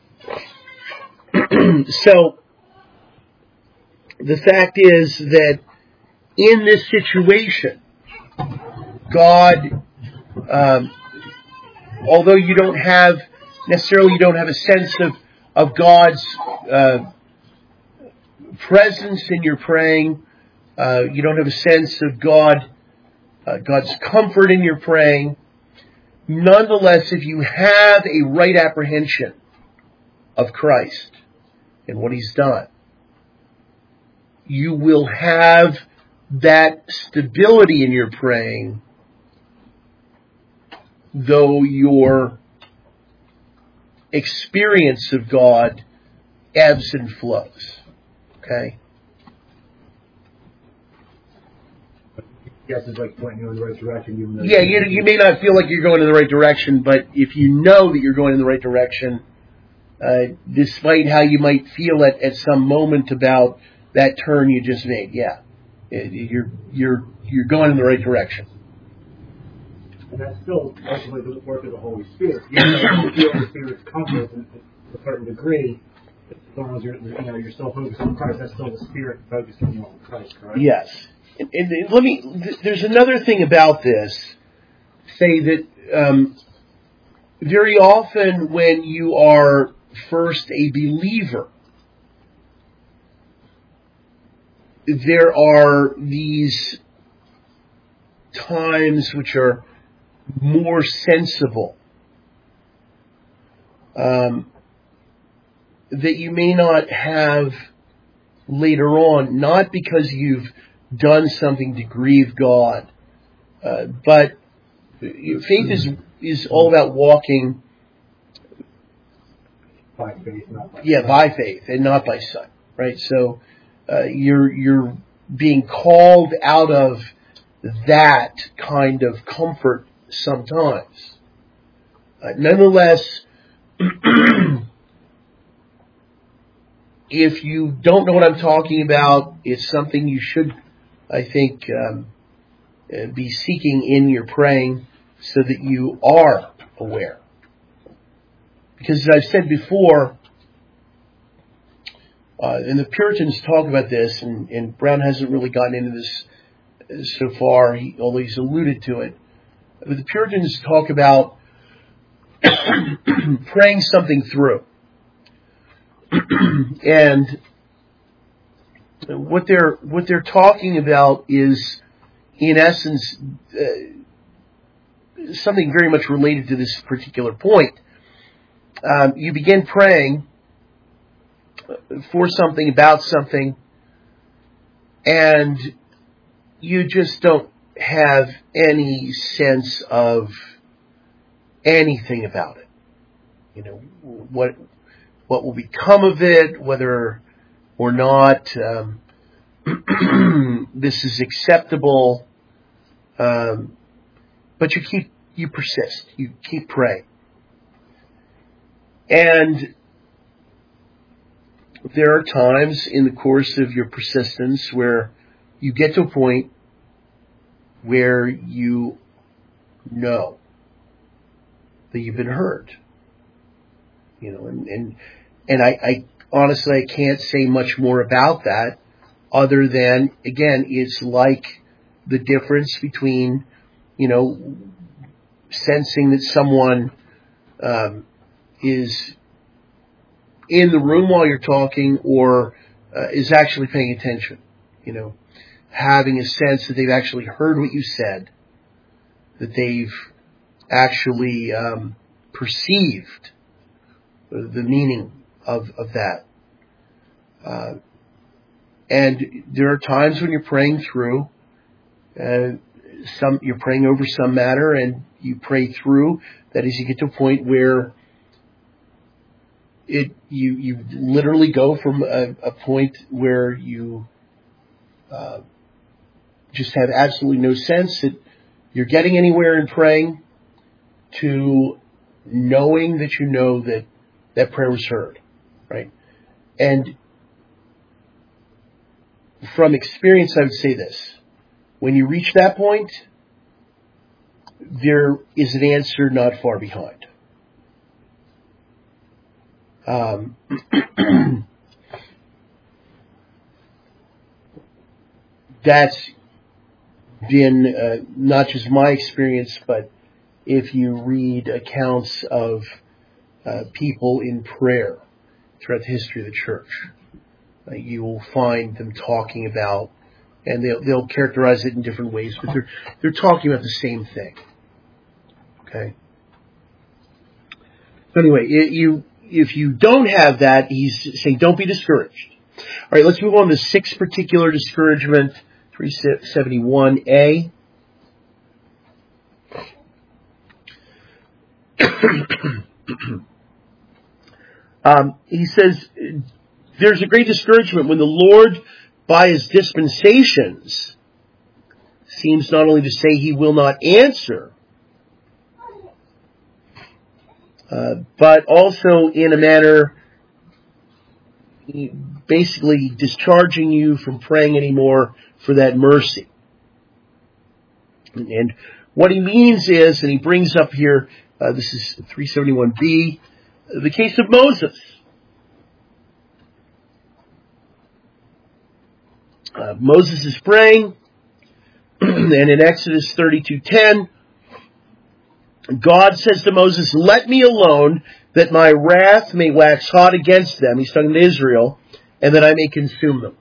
So the fact is that in this situation, God, um, although you don't have, necessarily you don't have a sense of, of God's uh, presence in your praying, uh, you don't have a sense of God, uh, God's comfort in your praying, nonetheless, if you have a right apprehension of Christ and what he's done, you will have that stability in your praying, though your experience of God ebbs and flows. Okay? Yes, it's like pointing you in the right direction. Even though yeah, you you may not feel like you're going in the right direction, but if you know that you're going in the right direction, uh, despite how you might feel at, at some moment about that turn you just made, yeah, you're you're you're going in the right direction. And that's still ultimately the work of the Holy Spirit. You know, you feel the Spirit's comfort to a certain degree. As long as you're, you know, you're still focused on Christ, that's still the Spirit focusing you on Christ, correct? Yes. And, and let me. Th- there's another thing about this. Say that um, very often when you are first a believer, there are these times which are more sensible, um, that you may not have later on, not because you've done something to grieve God, uh, but faith is is all about walking by faith, not by yeah, sight. by faith and not by sight, right? So uh, you're you're being called out of that kind of comfort sometimes. Uh, nonetheless, if you don't know what I'm talking about, it's something you should, I think, um, uh, be seeking in your praying so that you are aware. Because as I've said before, uh, and the Puritans talk about this, and, and Brown hasn't really gotten into this so far, he, although he's alluded to it. But the Puritans talk about praying something through. And what they're what they're talking about is, in essence, uh, something very much related to this particular point. Um, you begin praying for something, about something, and you just don't have any sense of anything about it. You know, what what will become of it, whether or not um, this is acceptable, um, but you keep you persist, you keep praying, and there are times in the course of your persistence where you get to a point where you know that you've been heard. You know, and and, and I, I honestly I can't say much more about that other than, again, it's like the difference between, you know, sensing that someone um, is in the room while you're talking or uh, is actually paying attention. You know, having a sense that they've actually heard what you said, that they've actually um, perceived the meaning of, of that. Uh, and there are times when you're praying through, uh, some, you're praying over some matter and you pray through. That is, you get to a point where it, you, you literally go from a, a point where you, uh, just have absolutely no sense that you're getting anywhere in praying to knowing that you know that that prayer was heard, right? And from experience, I would say this. When you reach that point, there is an answer not far behind. Um, that's been uh, not just my experience, but if you read accounts of uh, people in prayer throughout the history of the church, uh, you will find them talking about, and they'll, they'll characterize it in different ways, but they're they're talking about the same thing. Okay. So anyway, it, you if you don't have that, he's saying don't be discouraged. All right, let's move on to the sixth particular discouragement, three seventy-one A. um, he says, there's a great discouragement when the Lord, by his dispensations, seems not only to say he will not answer, uh, but also in a manner basically discharging you from praying anymore for that mercy. And what he means is, and he brings up here, uh, this is three seventy-one b, the case of Moses. Uh, Moses is praying, and in Exodus thirty-two ten, God says to Moses, "Let me alone, that my wrath may wax hot against them," he's talking to Israel, "and that I may consume them."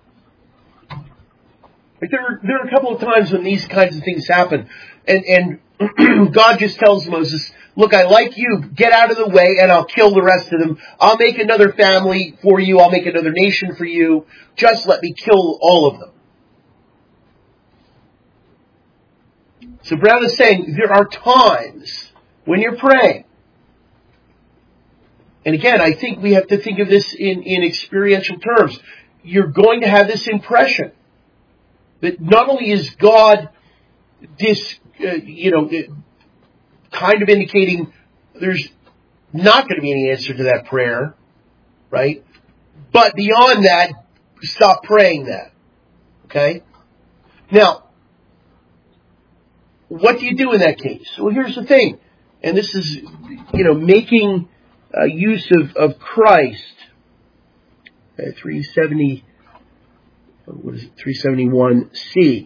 Like there, are, there are a couple of times when these kinds of things happen, and, and God just tells Moses, "Look, I like you, get out of the way, and I'll kill the rest of them. I'll make another family for you, I'll make another nation for you, just let me kill all of them." So Brown is saying there are times when you're praying. And again, I think we have to think of this in, in experiential terms. You're going to have this impression that not only is God this, uh, you know, kind of indicating there's not going to be any answer to that prayer, right? But beyond that, stop praying that. Okay? Now, what do you do in that case? Well, here's the thing. And this is, you know, making uh, use of, of Christ. Okay, three seventy, what is it, three seventy-one c.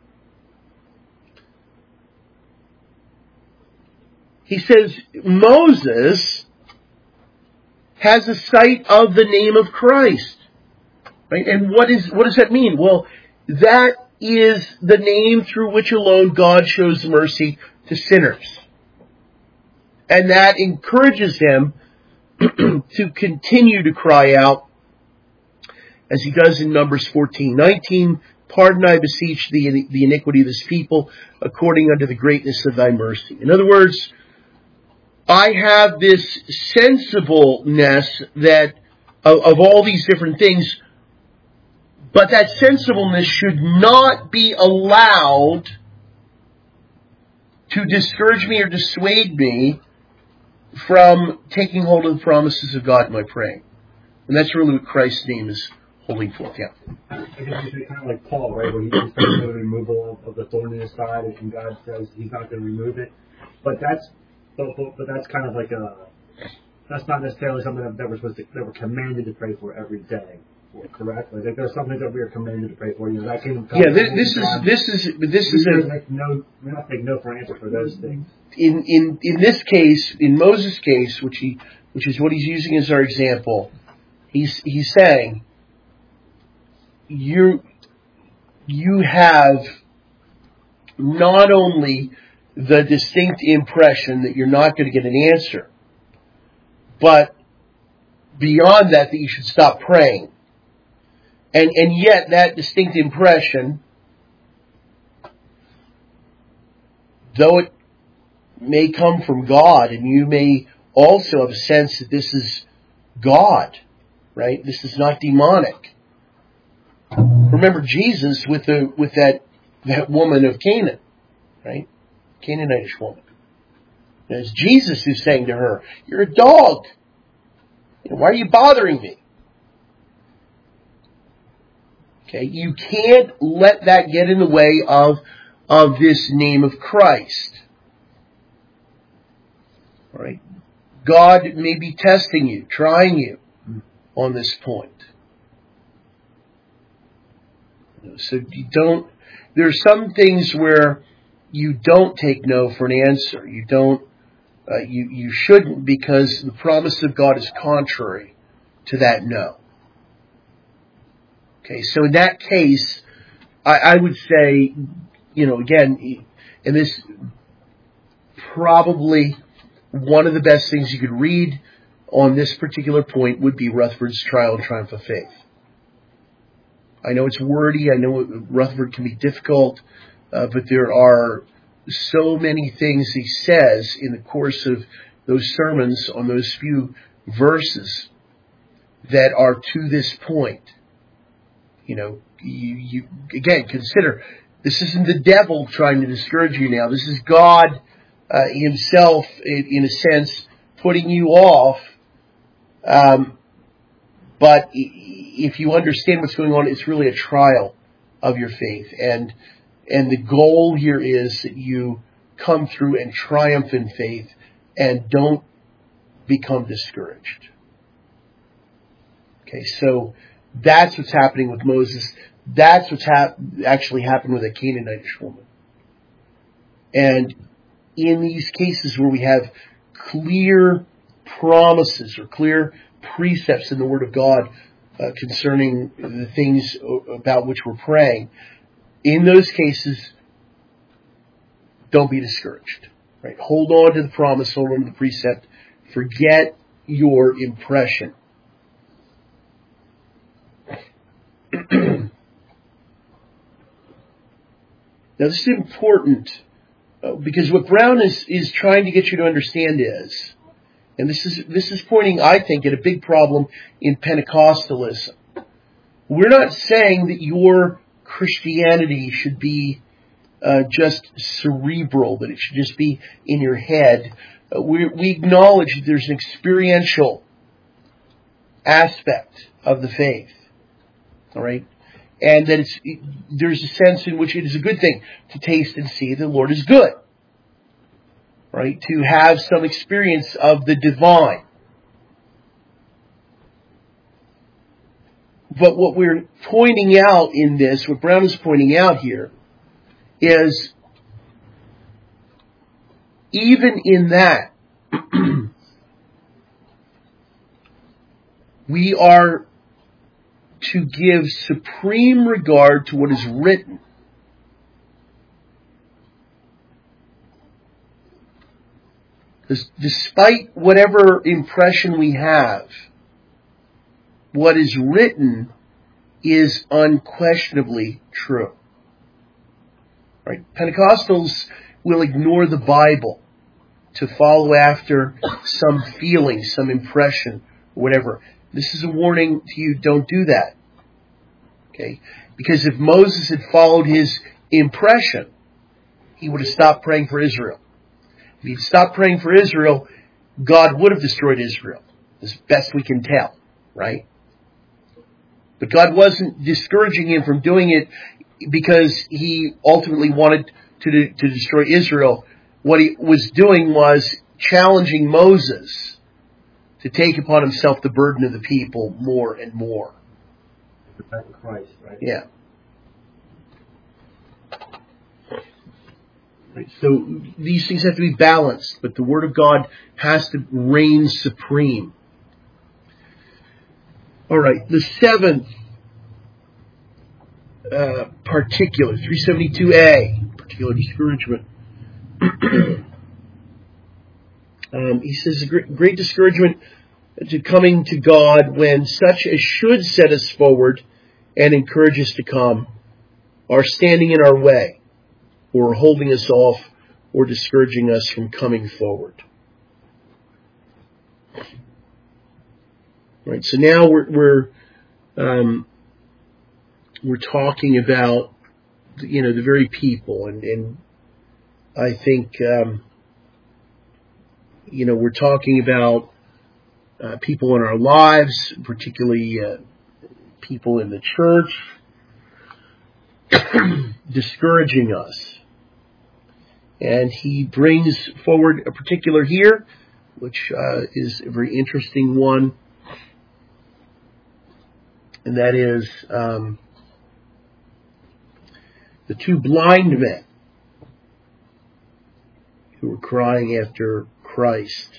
He says, Moses has a sight of the name of Christ. Right? And what is what does that mean? Well, that is the name through which alone God shows mercy to sinners. And that encourages him to continue to cry out, as he does in Numbers fourteen nineteen, "Pardon, I beseech thee, the iniquity of this people, according unto the greatness of thy mercy." In other words, I have this sensibleness that of, of all these different things, but that sensibleness should not be allowed to discourage me or dissuade me from taking hold of the promises of God in my praying. And that's really what Christ's name is holding forth. Yeah. I guess it's kind of like Paul, right, where he just talks about the removal of, of the thorn in his side, and God says he's not going to remove it. But that's but, but, but that's kind of like a that's not necessarily something that, that we're supposed to that we're commanded to pray for every day. Correct? Like there's something that we are commanded to pray for. You know, that can come. Yeah, this, this is this is this is a like no. We're not taking no for an answer for those things. In in in this case, in Moses' case, which he which is what he's using as our example, he's he's saying you you have not only the distinct impression that you're not going to get an answer, but beyond that, that you should stop praying. And and yet that distinct impression, though it may come from God, and you may also have a sense that this is God, right? This is not demonic. Remember Jesus with the with that that woman of Canaan, right? Canaanitish woman. And it's Jesus who's saying to her, "You're a dog. You know, why are you bothering me?" Okay, you can't let that get in the way of of this name of Christ. All right, God may be testing you, trying you on this point. So you don't. There are some things where you don't take no for an answer. You don't. Uh, you you shouldn't, because the promise of God is contrary to that no. Okay, so in that case, I, I would say, you know, again, and this probably one of the best things you could read on this particular point would be Rutherford's Trial and Triumph of Faith. I know it's wordy. I know Rutherford can be difficult, uh, but there are so many things he says in the course of those sermons on those few verses that are to this point. You know, you, you again consider This isn't the devil trying to discourage you now. This is God uh, himself, in, in a sense, putting you off. Um, but if you understand what's going on, it's really a trial of your faith. And and the goal here is that you come through and triumph in faith and don't become discouraged. Okay, so that's what's happening with Moses. That's what's hap- actually happened with a Canaanitish woman. And in these cases where we have clear promises or clear precepts in the Word of God uh, concerning the things about which we're praying, in those cases, don't be discouraged. Right? Hold on to the promise, hold on to the precept. Forget your impression. Now this is important uh, because what Brown is, is trying to get you to understand is, and this is this is pointing, I think, at a big problem in Pentecostalism. We're not saying that your Christianity should be uh, just cerebral, that it should just be in your head. Uh, we, we acknowledge that there's an experiential aspect of the faith. All right? And that it's, there's a sense in which it is a good thing to taste and see the Lord is good. Right? To have some experience of the divine. But what we're pointing out in this, what Brown is pointing out here, is even in that, we are to give supreme regard to what is written. Because despite whatever impression we have, what is written is unquestionably true. Right? Pentecostals will ignore the Bible to follow after some feeling, some impression, whatever. This is a warning to you, don't do that. Okay? Because if Moses had followed his impression, he would have stopped praying for Israel. If he'd stopped praying for Israel, God would have destroyed Israel, as best we can tell, right? But God wasn't discouraging him from doing it because he ultimately wanted to, to destroy Israel. What he was doing was challenging Moses to take upon himself the burden of the people more and more. Christ, right? Yeah. Right. So these things have to be balanced, but the Word of God has to reign supreme. All right, the seventh uh, particular, three seventy-two A, particular discouragement. um, he says, a great, great discouragement to coming to God when such as should set us forward and encourage us to come are standing in our way or holding us off or discouraging us from coming forward. Right. So now we're we're um, we're talking about, you know, the very people, and, and I think um, you know we're talking about uh, people in our lives, particularly uh, people in the church, discouraging us. And he brings forward a particular here, which uh, is a very interesting one. And that is um, the two blind men who were crying after Christ.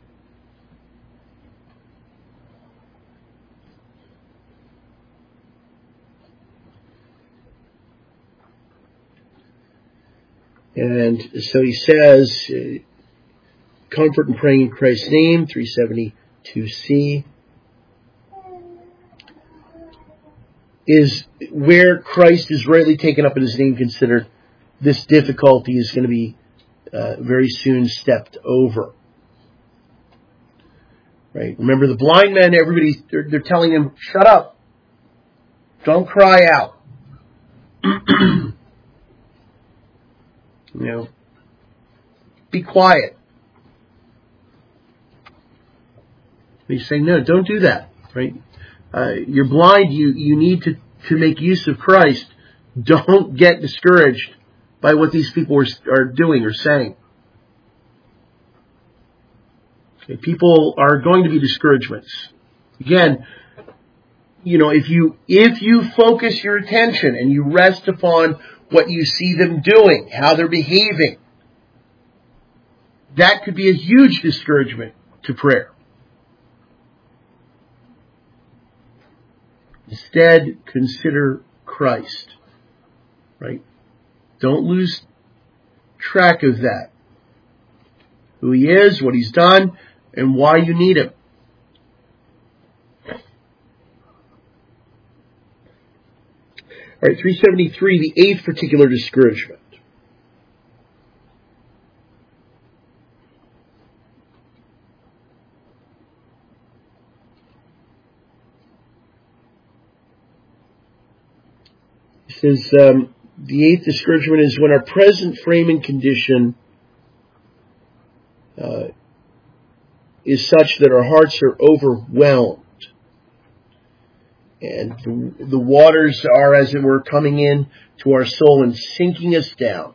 And so he says, uh, comfort and praying in Christ's name, three seventy-two C. Is where Christ is rightly taken up in his name considered, this difficulty is going to be uh, very soon stepped over. Right? Remember the blind men, everybody, they're, they're telling him, shut up. Don't cry out. You know, be quiet. He's saying, no, don't do that, right? Uh, you're blind. You, you need to, to make use of Christ. Don't get discouraged by what these people are, are doing or saying. Okay, people are going to be discouragements. Again, you know, if you, if you focus your attention and you rest upon what you see them doing, how they're behaving, that could be a huge discouragement to prayer. Instead, consider Christ, right? Don't lose track of that. Who He is, what He's done, and why you need Him. All right, three seventy-three, the eighth particular discouragement. It says, um, the eighth discouragement is when our present frame and condition uh, is such that our hearts are overwhelmed. And the, the waters are, as it were, coming in to our soul and sinking us down.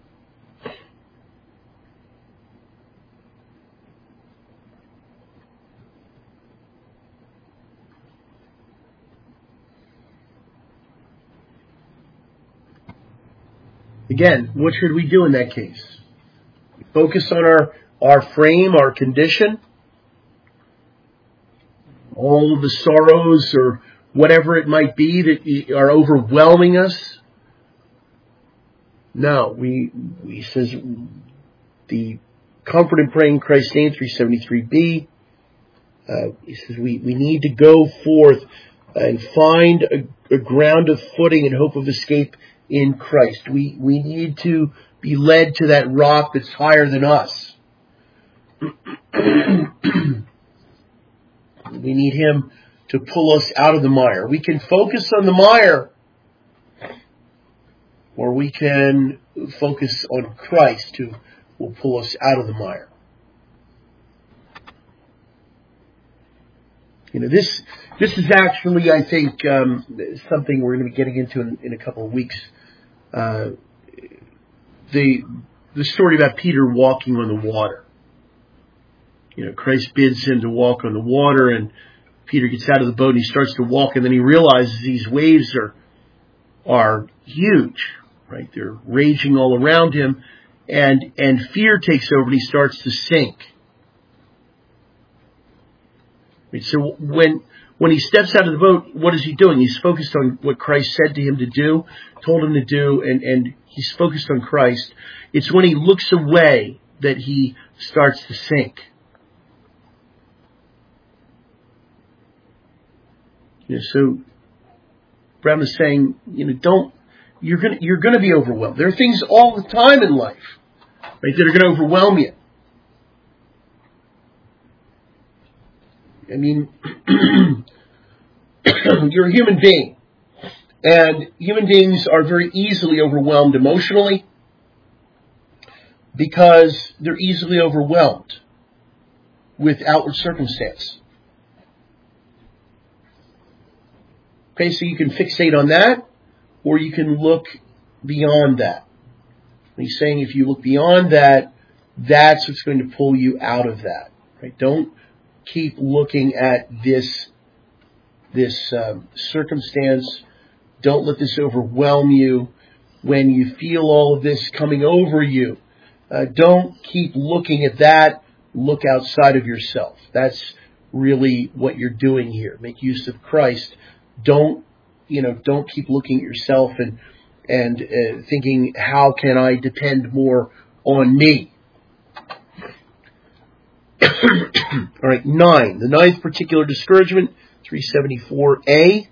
Again, what should we do in that case? Focus on our, our frame, our condition, all of the sorrows or whatever it might be that are overwhelming us. No, we, he says, the comfort in praying in Christ's name, three seventy-three b, uh, he says we, we need to go forth and find a, a ground of footing and hope of escape in Christ. We, we need to be led to that rock that's higher than us. We need Him to pull us out of the mire. We can focus on the mire, or we can focus on Christ, who will pull us out of the mire. You know, this this is actually, I think, um, something we're going to be getting into in, in a couple of weeks. Uh, the the story about Peter walking on the water. You know, Christ bids him to walk on the water, and Peter gets out of the boat and he starts to walk, and then he realizes these waves are are huge, right? They're raging all around him, and and fear takes over, and he starts to sink. Right? So when when he steps out of the boat, what is he doing? He's focused on what Christ said to him to do, told him to do, and, and he's focused on Christ. It's when he looks away that he starts to sink. You know, so Brown is saying, you know, don't, you're gonna, you're gonna be overwhelmed. There are things all the time in life, right, that are gonna overwhelm you. I mean, you're a human being, and human beings are very easily overwhelmed emotionally because they're easily overwhelmed with outward circumstance. Okay, so you can fixate on that, or you can look beyond that. And he's saying if you look beyond that, that's what's going to pull you out of that. Right? Don't keep looking at this this um, circumstance. Don't let this overwhelm you. When you feel all of this coming over you, uh, don't keep looking at that. Look outside of yourself. That's really what you're doing here. Make use of Christ. Don't, you know, don't keep looking at yourself and and uh, thinking, how can I depend more on me? All right, nine. The ninth particular discouragement, three seventy-four a.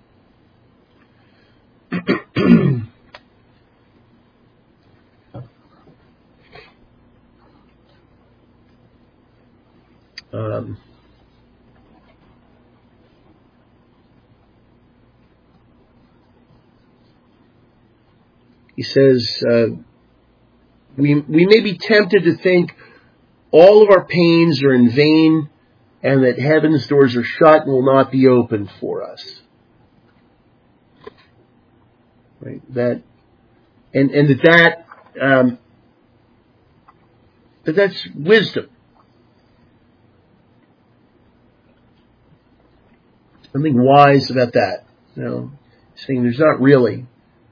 um, he says, uh, We, we may be tempted to think all of our pains are in vain and that heaven's doors are shut and will not be opened for us. Right? That, and, and that that, um, that that's wisdom. Something wise about that. You know, saying there's not really.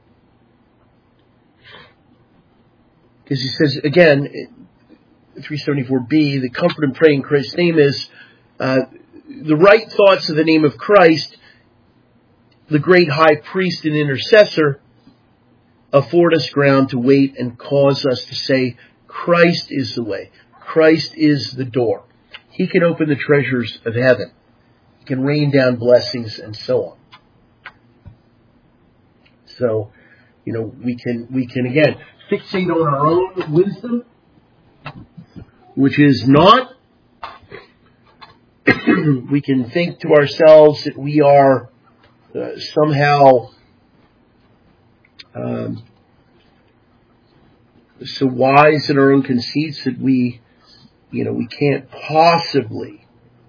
Because he says, again, three seventy-four b, the comfort and pray in Christ's name is uh, the right thoughts of the name of Christ, the great high priest and intercessor, afford us ground to wait and cause us to say, Christ is the way. Christ is the door. He can open the treasures of heaven. He can rain down blessings and so on. So, you know, we can, we can again, fixate on our own wisdom, which is not, we can think to ourselves that we are uh, somehow um, so wise in our own conceits that we, you know, we can't possibly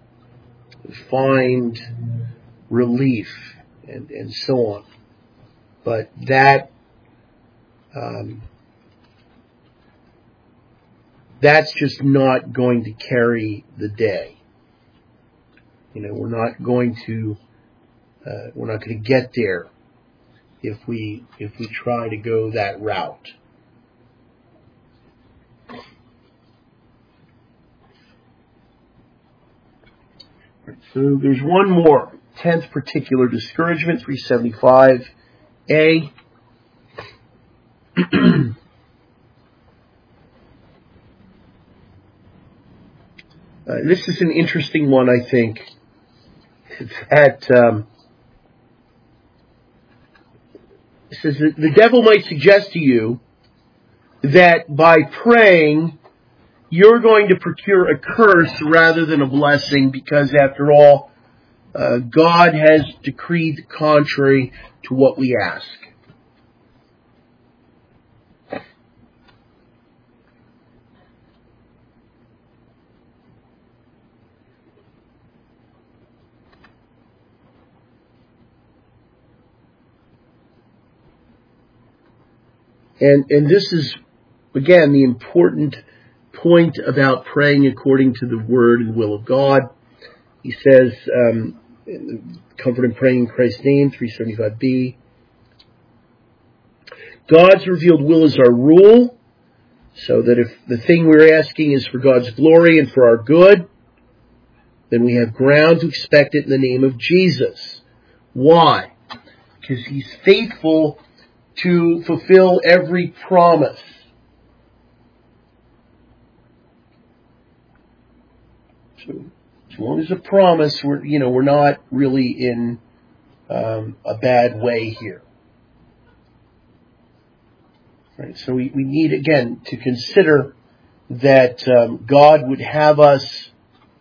find relief and, and so on. But that, um, that's just not going to carry the day. You know, we're not going to, uh, we're not going to get there if we, if we try to go that route. So there's one more. Tenth particular discouragement, three seventy-five A. Uh, this is an interesting one, I think. That um, it says that the devil might suggest to you that by praying you're going to procure a curse rather than a blessing, because after all, uh, God has decreed contrary to what we ask. And and this is, again, the important point about praying according to the word and will of God. He says, um, comfort and praying in Christ's name, three seventy-five B. God's revealed will is our rule, so that if the thing we're asking is for God's glory and for our good, then we have ground to expect it in the name of Jesus. Why? Because He's faithful to fulfill every promise. So, as long as a promise, we're, you know, we're not really in um, a bad way here. Right? So we, we need, again, to consider that um, God would have us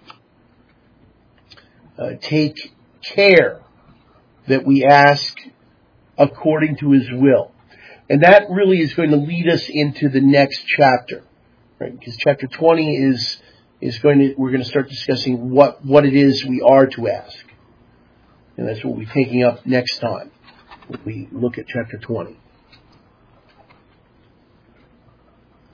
uh, take care that we ask according to His will. And that really is going to lead us into the next chapter, right? Because chapter twenty is is going to, we're going to start discussing what, what it is we are to ask. And that's what we'll be taking up next time when we look at chapter twenty.